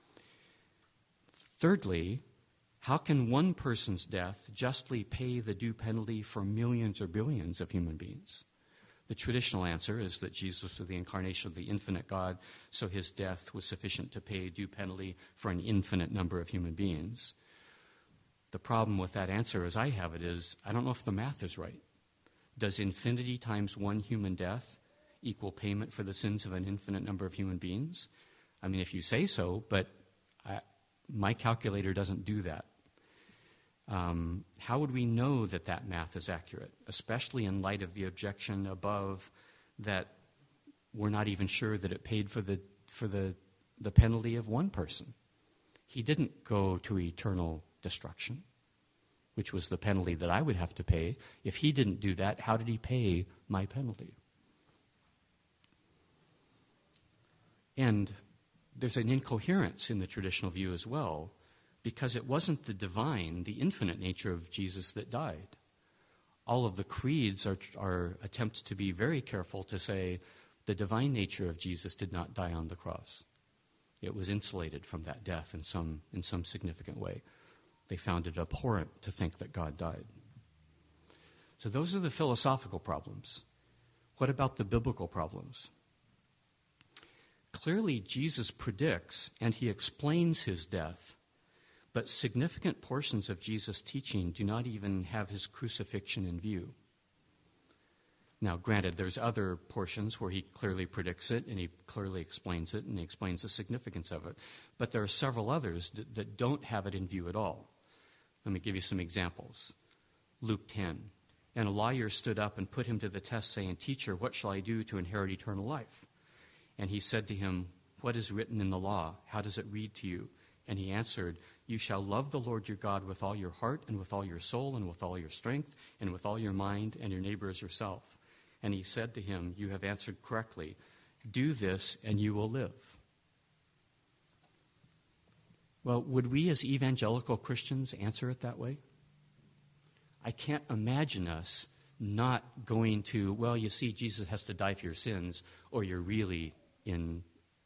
Thirdly, how can one person's death justly pay the due penalty for millions or billions of human beings? The traditional answer is that Jesus was the incarnation of the infinite God, so his death was sufficient to pay due penalty for an infinite number of human beings. The problem with that answer, as I have it, is I don't know if the math is right. Does infinity times one human death equal payment for the sins of an infinite number of human beings? I mean, if you say so, but my calculator doesn't do that. How would we know that math is accurate, especially in light of the objection above that we're not even sure that it paid for the penalty of one person? He didn't go to eternal destruction, which was the penalty that I would have to pay. If he didn't do that, how did he pay my penalty? And there's an incoherence in the traditional view as well, because it wasn't the divine, the infinite nature of Jesus that died. All of the creeds are attempts to be very careful to say the divine nature of Jesus did not die on the cross. It was insulated from that death in some significant way. They found it abhorrent to think that God died. So those are the philosophical problems. What about the biblical problems? Clearly, Jesus predicts and he explains his death, but significant portions of Jesus' teaching do not even have his crucifixion in view. Now, granted, there's other portions where he clearly predicts it and he clearly explains it and he explains the significance of it, but there are several others that don't have it in view at all. Let me give you some examples. Luke 10. And a lawyer stood up and put him to the test, saying, "Teacher, what shall I do to inherit eternal life?" And he said to him, "What is written in the law? How does it read to you?" And he answered, "You shall love the Lord your God with all your heart and with all your soul and with all your strength and with all your mind, and your neighbor as yourself." And he said to him, "You have answered correctly. Do this and you will live." Well, would we as evangelical Christians answer it that way? I can't imagine us not going to, well, you see, Jesus has to die for your sins, or you're really in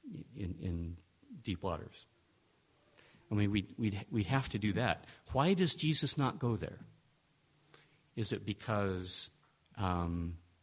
deep waters. I mean, we'd have to do that. Why does Jesus not go there? Is it because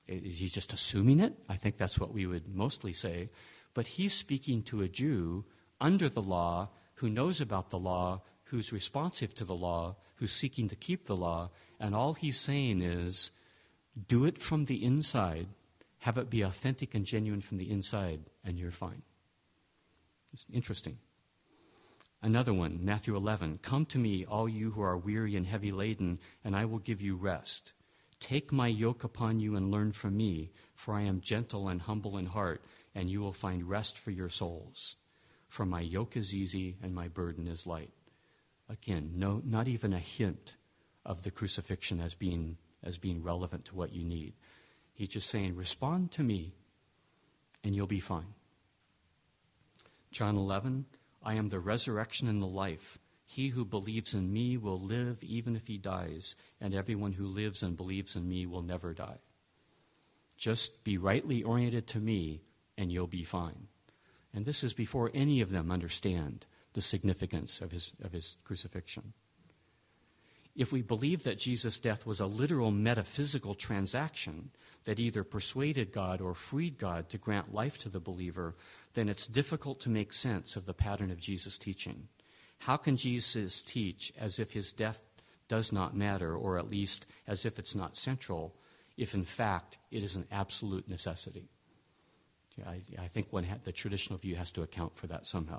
Is he just assuming it? I think that's what we would mostly say. But he's speaking to a Jew under the law, who knows about the law, who's responsive to the law, who's seeking to keep the law, and all he's saying is, do it from the inside, have it be authentic and genuine from the inside, and you're fine. It's interesting. Another one, Matthew 11, come to me, all you who are weary and heavy laden, and I will give you rest. Take my yoke upon you and learn from me, for I am gentle and humble in heart, and you will find rest for your souls. For my yoke is easy and my burden is light. Again, no, not even a hint of the crucifixion as being relevant to what you need. He's just saying, respond to me, and you'll be fine. John 11, I am the resurrection and the life. He who believes in me will live even if he dies, and everyone who lives and believes in me will never die. Just be rightly oriented to me, and you'll be fine. And this is before any of them understand the significance of his crucifixion. If we believe that Jesus' death was a literal metaphysical transaction that either persuaded God or freed God to grant life to the believer, then it's difficult to make sense of the pattern of Jesus' teaching. How can Jesus teach as if his death does not matter, or at least as if it's not central, if in fact it is an absolute necessity? I think the traditional view has to account for that somehow.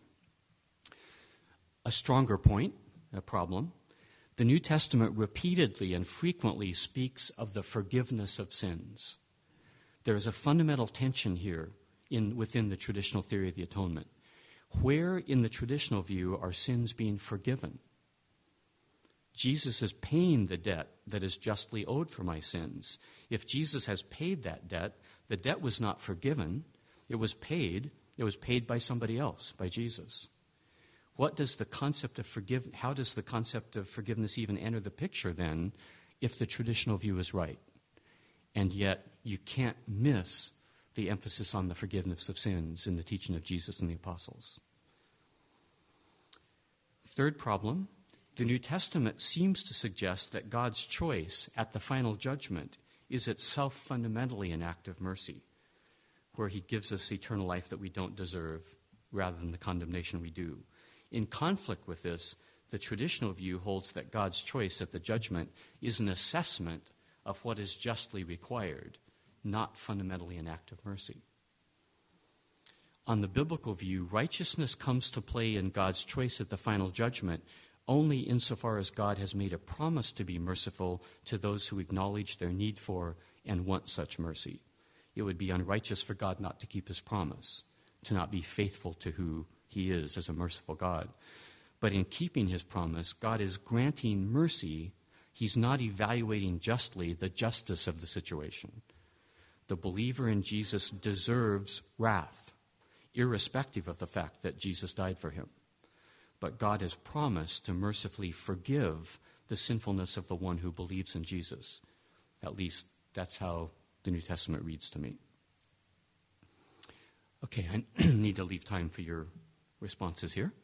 A stronger point, a problem, the New Testament repeatedly and frequently speaks of the forgiveness of sins. There is a fundamental tension here within the traditional theory of the atonement. Where in the traditional view are sins being forgiven? Jesus is paying the debt that is justly owed for my sins. If Jesus has paid that debt, the debt was not forgiven. It was paid. It was paid by somebody else, by Jesus. What does the concept of how does the concept of forgiveness even enter the picture then, if the traditional view is right? And yet you can't miss the emphasis on the forgiveness of sins in the teaching of Jesus and the apostles. Third problem, the New Testament seems to suggest that God's choice at the final judgment is itself fundamentally an act of mercy, where he gives us eternal life that we don't deserve rather than the condemnation we do. In conflict with this, the traditional view holds that God's choice at the judgment is an assessment of what is justly required, not fundamentally an act of mercy. On the biblical view, righteousness comes to play in God's choice at the final judgment only insofar as God has made a promise to be merciful to those who acknowledge their need for and want such mercy. It would be unrighteous for God not to keep his promise, to not be faithful to who he is as a merciful God. But in keeping his promise, God is granting mercy. He's not evaluating justly the justice of the situation. The believer in Jesus deserves wrath, irrespective of the fact that Jesus died for him. But God has promised to mercifully forgive the sinfulness of the one who believes in Jesus. At least that's how the New Testament reads to me. Okay, I need to leave time for your responses here.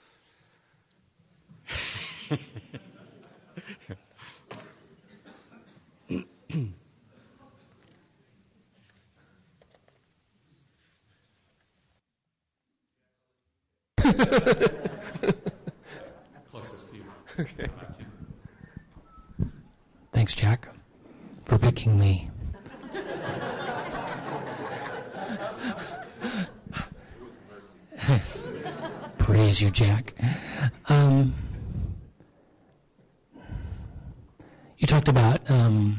Closest to you. Okay. Thanks, Jack, for picking me. Praise you, Jack. You talked about the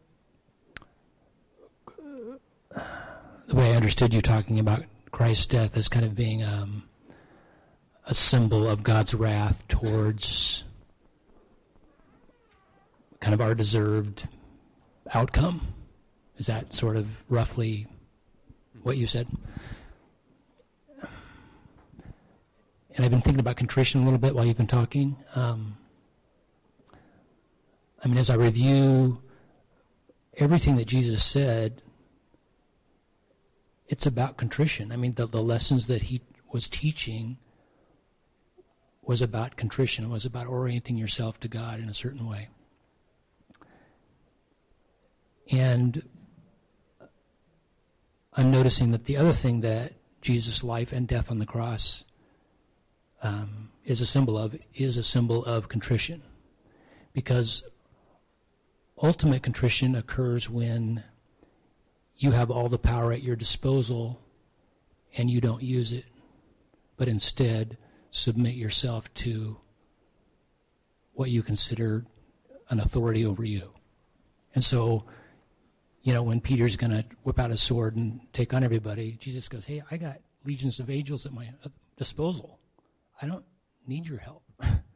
way I understood you talking about Christ's death as kind of being a symbol of God's wrath towards kind of our deserved outcome. Is that sort of roughly what you said? And I've been thinking about contrition a little bit while you've been talking. As I review everything that Jesus said, it's about contrition. The lessons that he was teaching was about contrition. It was about orienting yourself to God in a certain way. And I'm noticing that the other thing that Jesus' life and death on the cross is a symbol of contrition. Because ultimate contrition occurs when you have all the power at your disposal and you don't use it, but instead submit yourself to what you consider an authority over you. And so, when Peter's going to whip out his sword and take on everybody, Jesus goes, hey, I got legions of angels at my disposal. I don't need your help.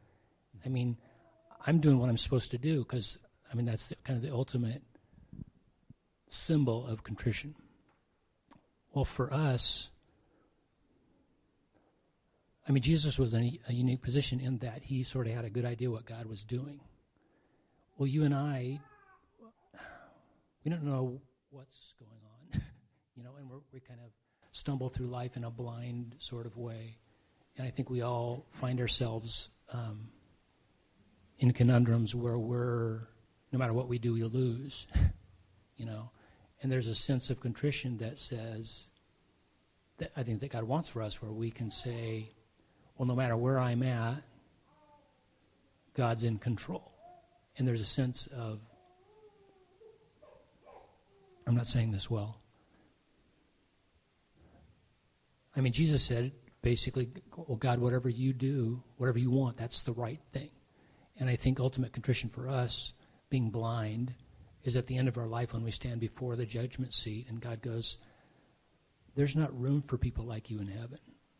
I'm doing what I'm supposed to do because, that's kind of the ultimate symbol of contrition. Well, for us, Jesus was in a unique position in that he sort of had a good idea what God was doing. Well, you and I, we don't know what's going on, and we kind of stumble through life in a blind sort of way. And I think we all find ourselves in conundrums where no matter what we do, we lose, And there's a sense of contrition that says, that I think that God wants for us, where we can say, well, no matter where I'm at, God's in control. And there's a sense of, I'm not saying this well. Jesus said, basically, well, God, whatever you do, whatever you want, that's the right thing. And I think ultimate contrition for us, being blind, is at the end of our life when we stand before the judgment seat and God goes, there's not room for people like you in heaven.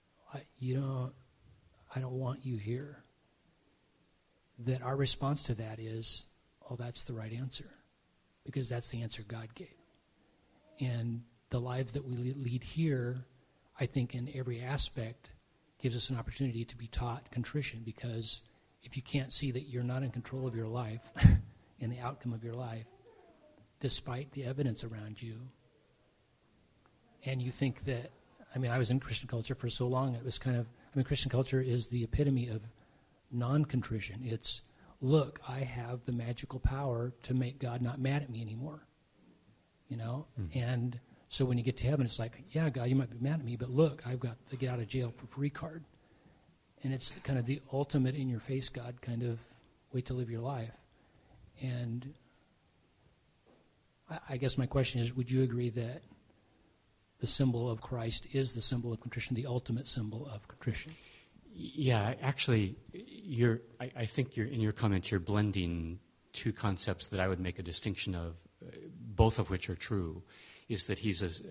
I don't want you here. That our response to that is, oh, that's the right answer. Because that's the answer God gave. And the lives that we lead here, I think in every aspect, gives us an opportunity to be taught contrition. Because if you can't see that you're not in control of your life and the outcome of your life, despite the evidence around you, and you think that, I was in Christian culture for so long, it was kind of, Christian culture is the epitome of non-contrition. It's, look, I have the magical power to make God not mad at me anymore. And so when you get to heaven, it's like, yeah, God, you might be mad at me, but look, I've got the get out of jail for free card. And it's kind of the ultimate in your face, God, kind of way to live your life. And I guess my question is, would you agree that the symbol of Christ is the symbol of contrition, the ultimate symbol of contrition? Yeah, actually, I think in your comments, you're blending two concepts that I would make a distinction of, both of which are true, is that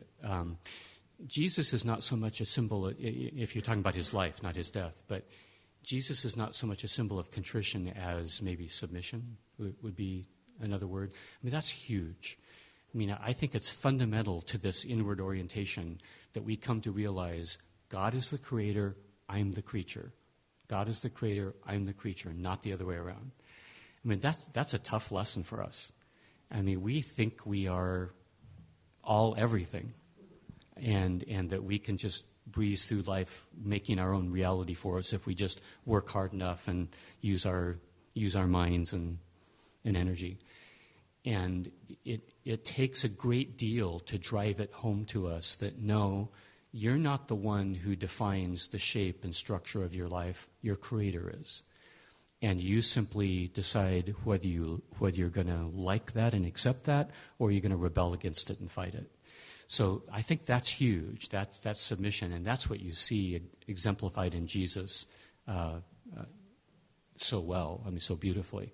Jesus is not so much a symbol, if you're talking about his life, not his death, but Jesus is not so much a symbol of contrition as maybe submission would be another word. That's huge. I think it's fundamental to this inward orientation that we come to realize God is the creator, I'm the creature. God is the creator, I'm the creature, not the other way around. That's a tough lesson for us. We think we are all everything, and that we can just breeze through life making our own reality for us if we just work hard enough and use our minds and energy. And it takes a great deal to drive it home to us that no, you're not the one who defines the shape and structure of your life. Your Creator is. And you simply decide whether you're going to like that and accept that, or you're going to rebel against it and fight it. So I think that's huge. That's submission, and that's what you see exemplified in Jesus so well. So beautifully.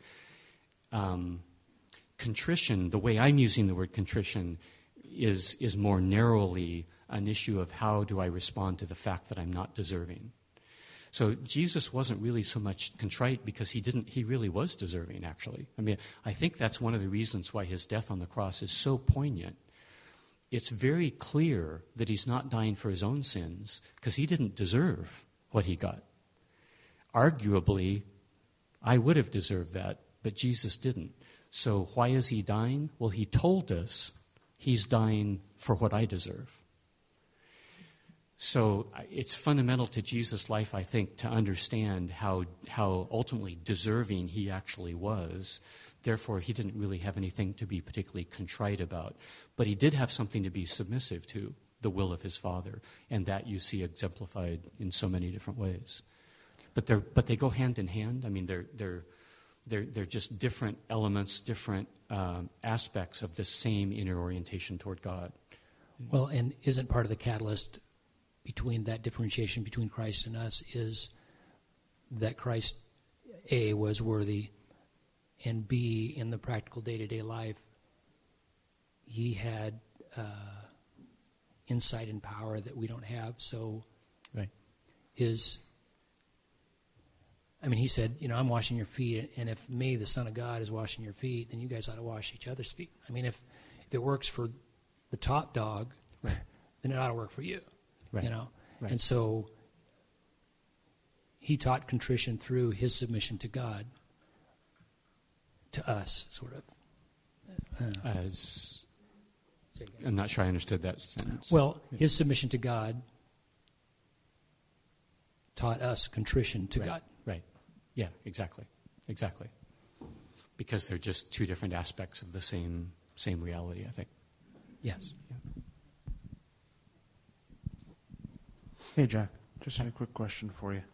Contrition, the way I'm using the word contrition, is more narrowly an issue of how do I respond to the fact that I'm not deserving. So Jesus wasn't really so much contrite because he really was deserving, actually. I think that's one of the reasons why his death on the cross is so poignant. It's very clear that he's not dying for his own sins because he didn't deserve what he got. Arguably, I would have deserved that, but Jesus didn't. So why is he dying? Well, he told us he's dying for what I deserve. So it's fundamental to Jesus' life, I think, to understand how ultimately deserving he actually was. Therefore, he didn't really have anything to be particularly contrite about. But he did have something to be submissive to. the will of his Father, and that you see exemplified in so many different ways. But they go hand in hand. I mean, they're just different elements, different aspects of the same inner orientation toward God. Well, and isn't part of the catalyst between that differentiation between Christ and us is that Christ, A, was worthy, and B, in the practical day-to-day life, he had insight and power that we don't have. So right. he said, I'm washing your feet, and if me, the Son of God, is washing your feet, then you guys ought to wash each other's feet. I mean, if it works for the top dog, right, then it ought to work for you, right. Right. And so he taught contrition through his submission to God, to us, sort of. I'm not sure I understood that sentence. Well, his submission to God taught us contrition to God. Right. Yeah, exactly. Because they're just two different aspects of the same reality, I think. Yes. Yeah. Hey, Jack. Just had a quick question for you.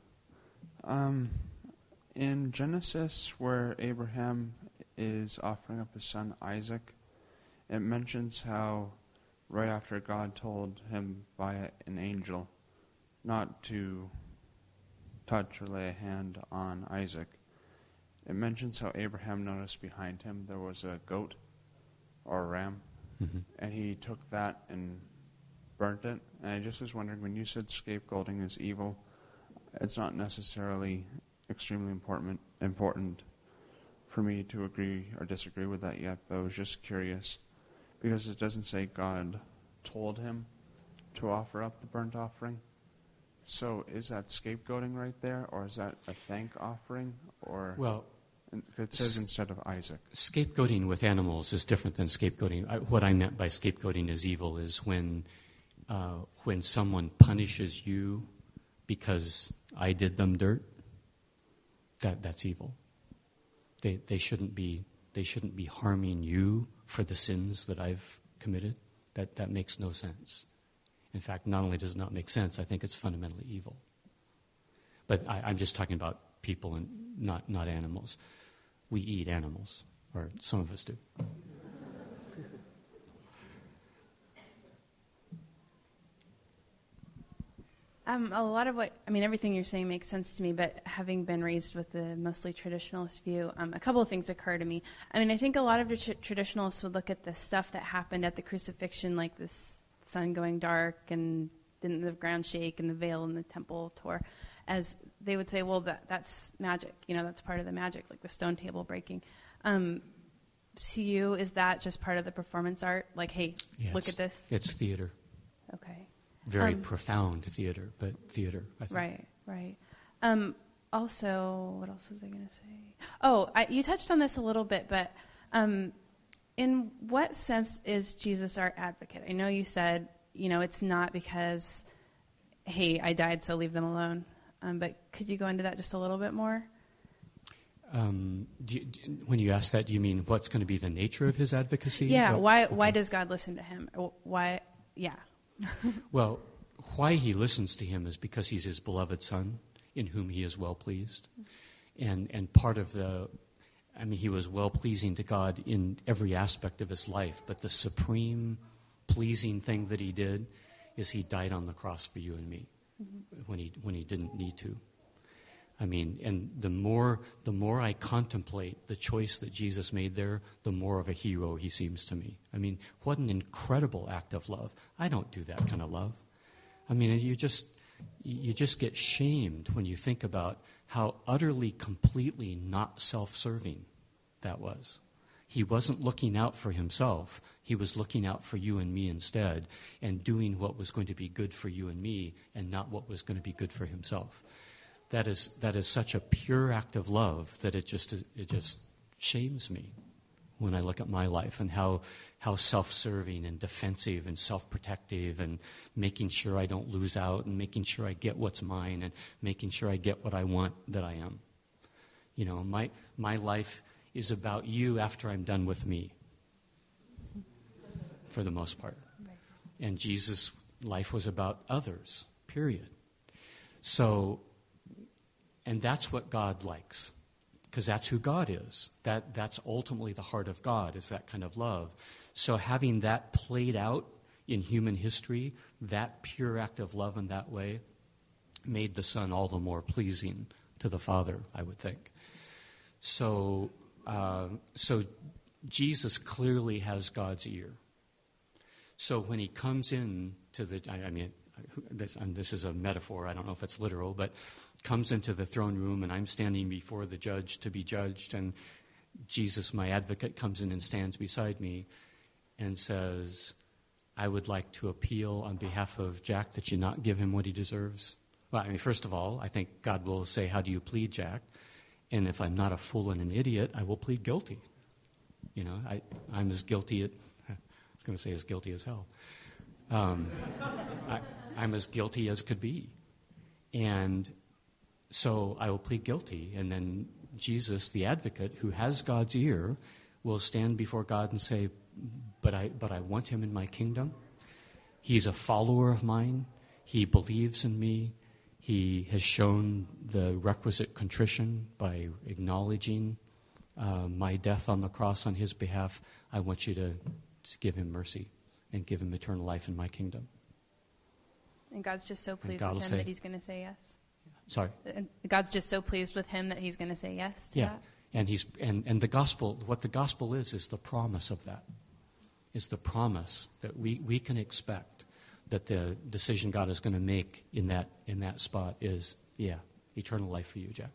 In Genesis, where Abraham is offering up his son Isaac, it mentions how right after God told him by an angel not to touch or lay a hand on Isaac, it mentions how Abraham noticed behind him there was a goat or a ram, and he took that and burnt it. And I just was wondering, when you said scapegoating is evil, it's not necessarily extremely important for me to agree or disagree with that yet, but I was just curious, because it doesn't say God told him to offer up the burnt offering. So is that scapegoating right there, or is that a thank offering? Or well, it says instead of Isaac. Scapegoating with animals is different than scapegoating. What I meant by scapegoating as evil is when someone punishes you because I did them dirt. That's evil. They shouldn't be harming you for the sins that I've committed. That makes no sense. In fact, not only does it not make sense, I think it's fundamentally evil. But I'm just talking about people and not animals. We eat animals, or some of us do. A lot of everything you're saying makes sense to me, but having been raised with the mostly traditionalist view, a couple of things occur to me. I think a lot of the traditionalists would look at the stuff that happened at the crucifixion, like the sun going dark and then the ground shake and the veil in the temple tore, as they would say, well, that's magic. That's part of the magic, like the stone table breaking. To you, is that just part of the performance art? Like, hey, look at this? It's theater. Okay. Very profound theater, but theater, I think. Right. Also, what else was I going to say? Oh, you touched on this a little bit, but in what sense is Jesus our advocate? I know you said, it's not because, hey, I died, so leave them alone. But could you go into that just a little bit more? When you ask that, do you mean what's going to be the nature of his advocacy? Yeah, why does God listen to him? Why? Yeah. Well, why he listens to him is because he's his beloved son, in whom he is well pleased. And part of he was well pleasing to God in every aspect of his life, but the supreme pleasing thing that he did is he died on the cross for you and me when he didn't need to. And the more I contemplate the choice that Jesus made there, the more of a hero he seems to me. What an incredible act of love. I don't do that kind of love. You just get shamed when you think about how utterly, completely not self-serving that was. He wasn't looking out for himself. He was looking out for you and me instead, and doing what was going to be good for you and me, and not what was going to be good for himself. That is such a pure act of love that it just shames me when I look at my life and how self-serving and defensive and self-protective and making sure I don't lose out and making sure I get what's mine and making sure I get what I want that I am. My life is about you after I'm done with me, for the most part. And Jesus life was about others, period. So, and that's what God likes, because that's who God is. That's ultimately the heart of God, is that kind of love. So having that played out in human history, that pure act of love in that way, made the Son all the more pleasing to the Father, I would think. So Jesus clearly has God's ear. So when he comes in to the, this is a metaphor, I don't know if it's literal, but comes into the throne room and I'm standing before the judge to be judged, and Jesus, my advocate, comes in and stands beside me and says, I would like to appeal on behalf of Jack that you not give him what he deserves. Well, first of all, I think God will say, how do you plead, Jack? And if I'm not a fool and an idiot, I will plead guilty. I'm as guilty I was going to say as guilty as hell. I'm as guilty as could be. And so I will plead guilty. And then Jesus, the advocate, who has God's ear, will stand before God and say, but I want him in my kingdom. He's a follower of mine. He believes in me. He has shown the requisite contrition by acknowledging my death on the cross on his behalf. I want you to give him mercy and give him eternal life in my kingdom. And God's just so pleased with him that he's going to say yes. Sorry? God's just so pleased with him that he's going to say yes to that. And the gospel, what the gospel is the promise of that. Is the promise that we can expect that the decision God is going to make in that spot is, eternal life for you, Jack.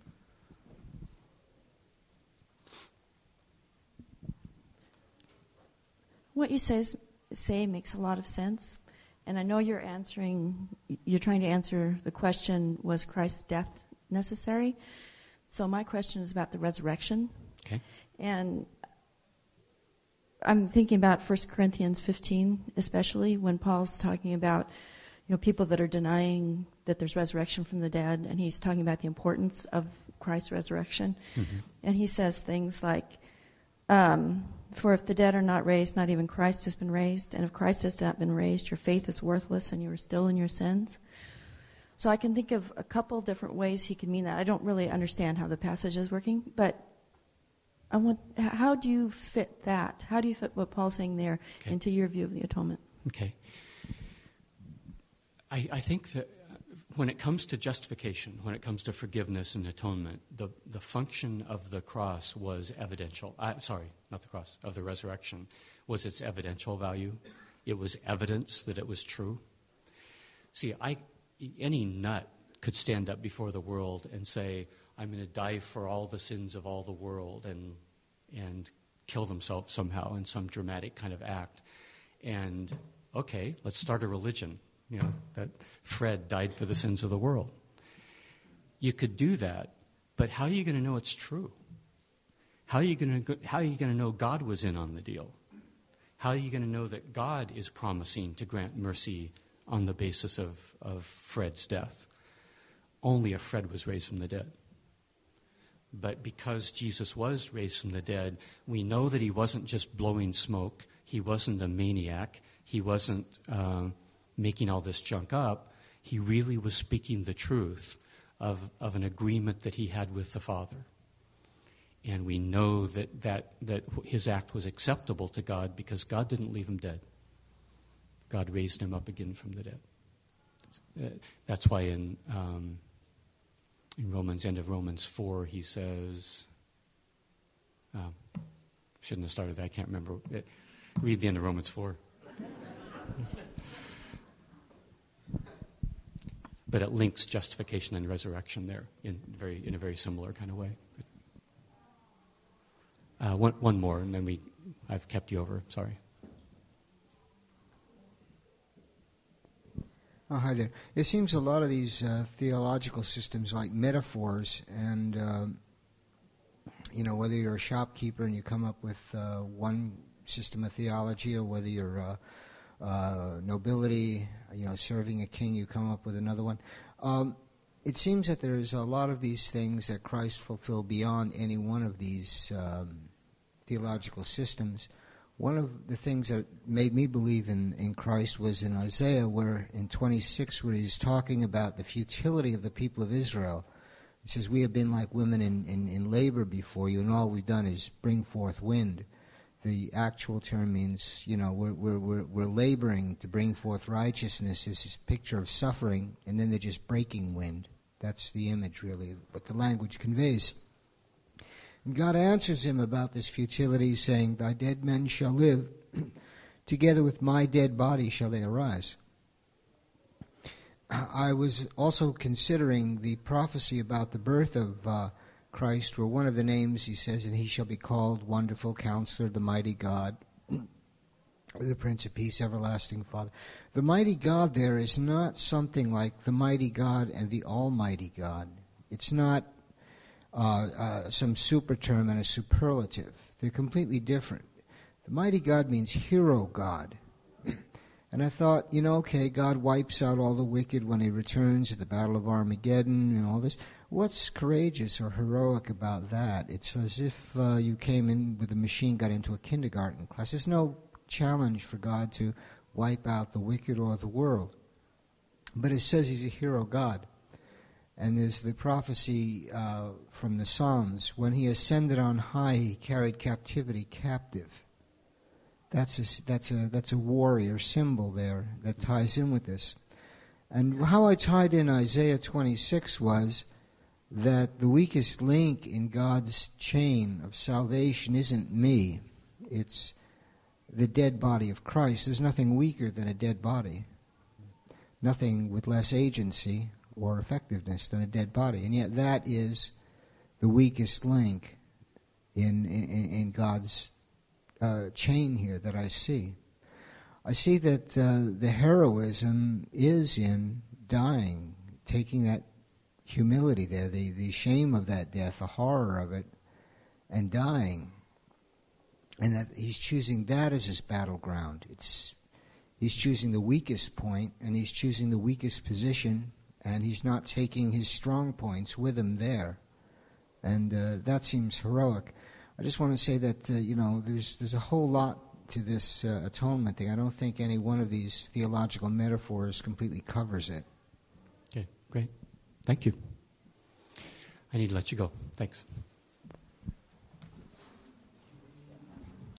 What you say makes a lot of sense. And I know you're trying to answer the question, was Christ's death necessary? So my question is about the resurrection. Okay. And I'm thinking about 1 Corinthians 15, especially when Paul's talking about, people that are denying that there's resurrection from the dead, and he's talking about the importance of Christ's resurrection. Mm-hmm. And he says things like, for if the dead are not raised, not even Christ has been raised. And if Christ has not been raised, your faith is worthless and you are still in your sins. So I can think of a couple different ways he could mean that. I don't really understand how the passage is working, but how do you fit that? How do you fit what Paul's saying there into your view of the atonement? Okay. I think that when it comes to justification, when it comes to forgiveness and atonement, the function of the cross was evidential. Not the cross, of the resurrection, was its evidential value. It was evidence that it was true. See, any nut could stand up before the world and say, I'm going to die for all the sins of all the world and kill themselves somehow in some dramatic kind of act. And, okay, let's start a religion. That Fred died for the sins of the world. You could do that, but how are you going to know it's true? How are you going to know God was in on the deal? How are you going to know that God is promising to grant mercy on the basis of Fred's death? Only if Fred was raised from the dead. But because Jesus was raised from the dead, we know that he wasn't just blowing smoke. He wasn't a maniac. He wasn't making all this junk up. He really was speaking the truth of an agreement that he had with the Father. And we know that his act was acceptable to God because God didn't leave him dead. God raised him up again from the dead. That's why in end of Romans 4, he says, shouldn't have started that, I can't remember. Read the end of Romans 4. But it links justification and resurrection there in a very similar kind of way. One more, and then I've kept you over. Sorry. Oh, hi there. It seems a lot of these theological systems, like metaphors, and whether you're a shopkeeper and you come up with one system of theology, or whether you're nobility, serving a king, you come up with another one. It seems that there's a lot of these things that Christ fulfilled beyond any one of these theological systems, One of the things that made me believe in Christ was in Isaiah, where in 26, where he's talking about the futility of the people of Israel. He says, we have been like women in labor before you, and all we've done is bring forth wind. The actual term means, we're laboring to bring forth righteousness. It's this picture of suffering, and then they're just breaking wind. That's the image, really, what the language conveys. And God answers him about this futility, saying, thy dead men shall live, together with my dead body shall they arise. I was also considering the prophecy about the birth of Christ, where one of the names he says, and he shall be called Wonderful Counselor, the Mighty God, the Prince of Peace, Everlasting Father. The Mighty God there is not something like the Mighty God and the Almighty God. It's not some super term and a superlative. They're completely different. The Mighty God means hero God. And I thought, okay, God wipes out all the wicked when he returns at the Battle of Armageddon and all this. What's courageous or heroic about that? It's as if you came in with a machine gun into a kindergarten class. There's no challenge for God to wipe out the wicked or the world. But it says he's a hero God. And there's the prophecy from the Psalms. When he ascended on high, he carried captivity captive. That's a warrior symbol there that ties in with this. And how I tied in Isaiah 26 was that the weakest link in God's chain of salvation isn't me. It's the dead body of Christ. There's nothing weaker than a dead body. Nothing with less agency or effectiveness than a dead body. And yet that is the weakest link in God's chain here that I see. I see that the heroism is in dying, taking that humility there, the shame of that death, the horror of it, and dying. And that he's choosing that as his battleground. He's choosing the weakest point, and he's choosing the weakest position, and he's not taking his strong points with him there. And that seems heroic. I just want to say that, there's a whole lot to this atonement thing. I don't think any one of these theological metaphors completely covers it. Okay, great. Thank you. I need to let you go. Thanks.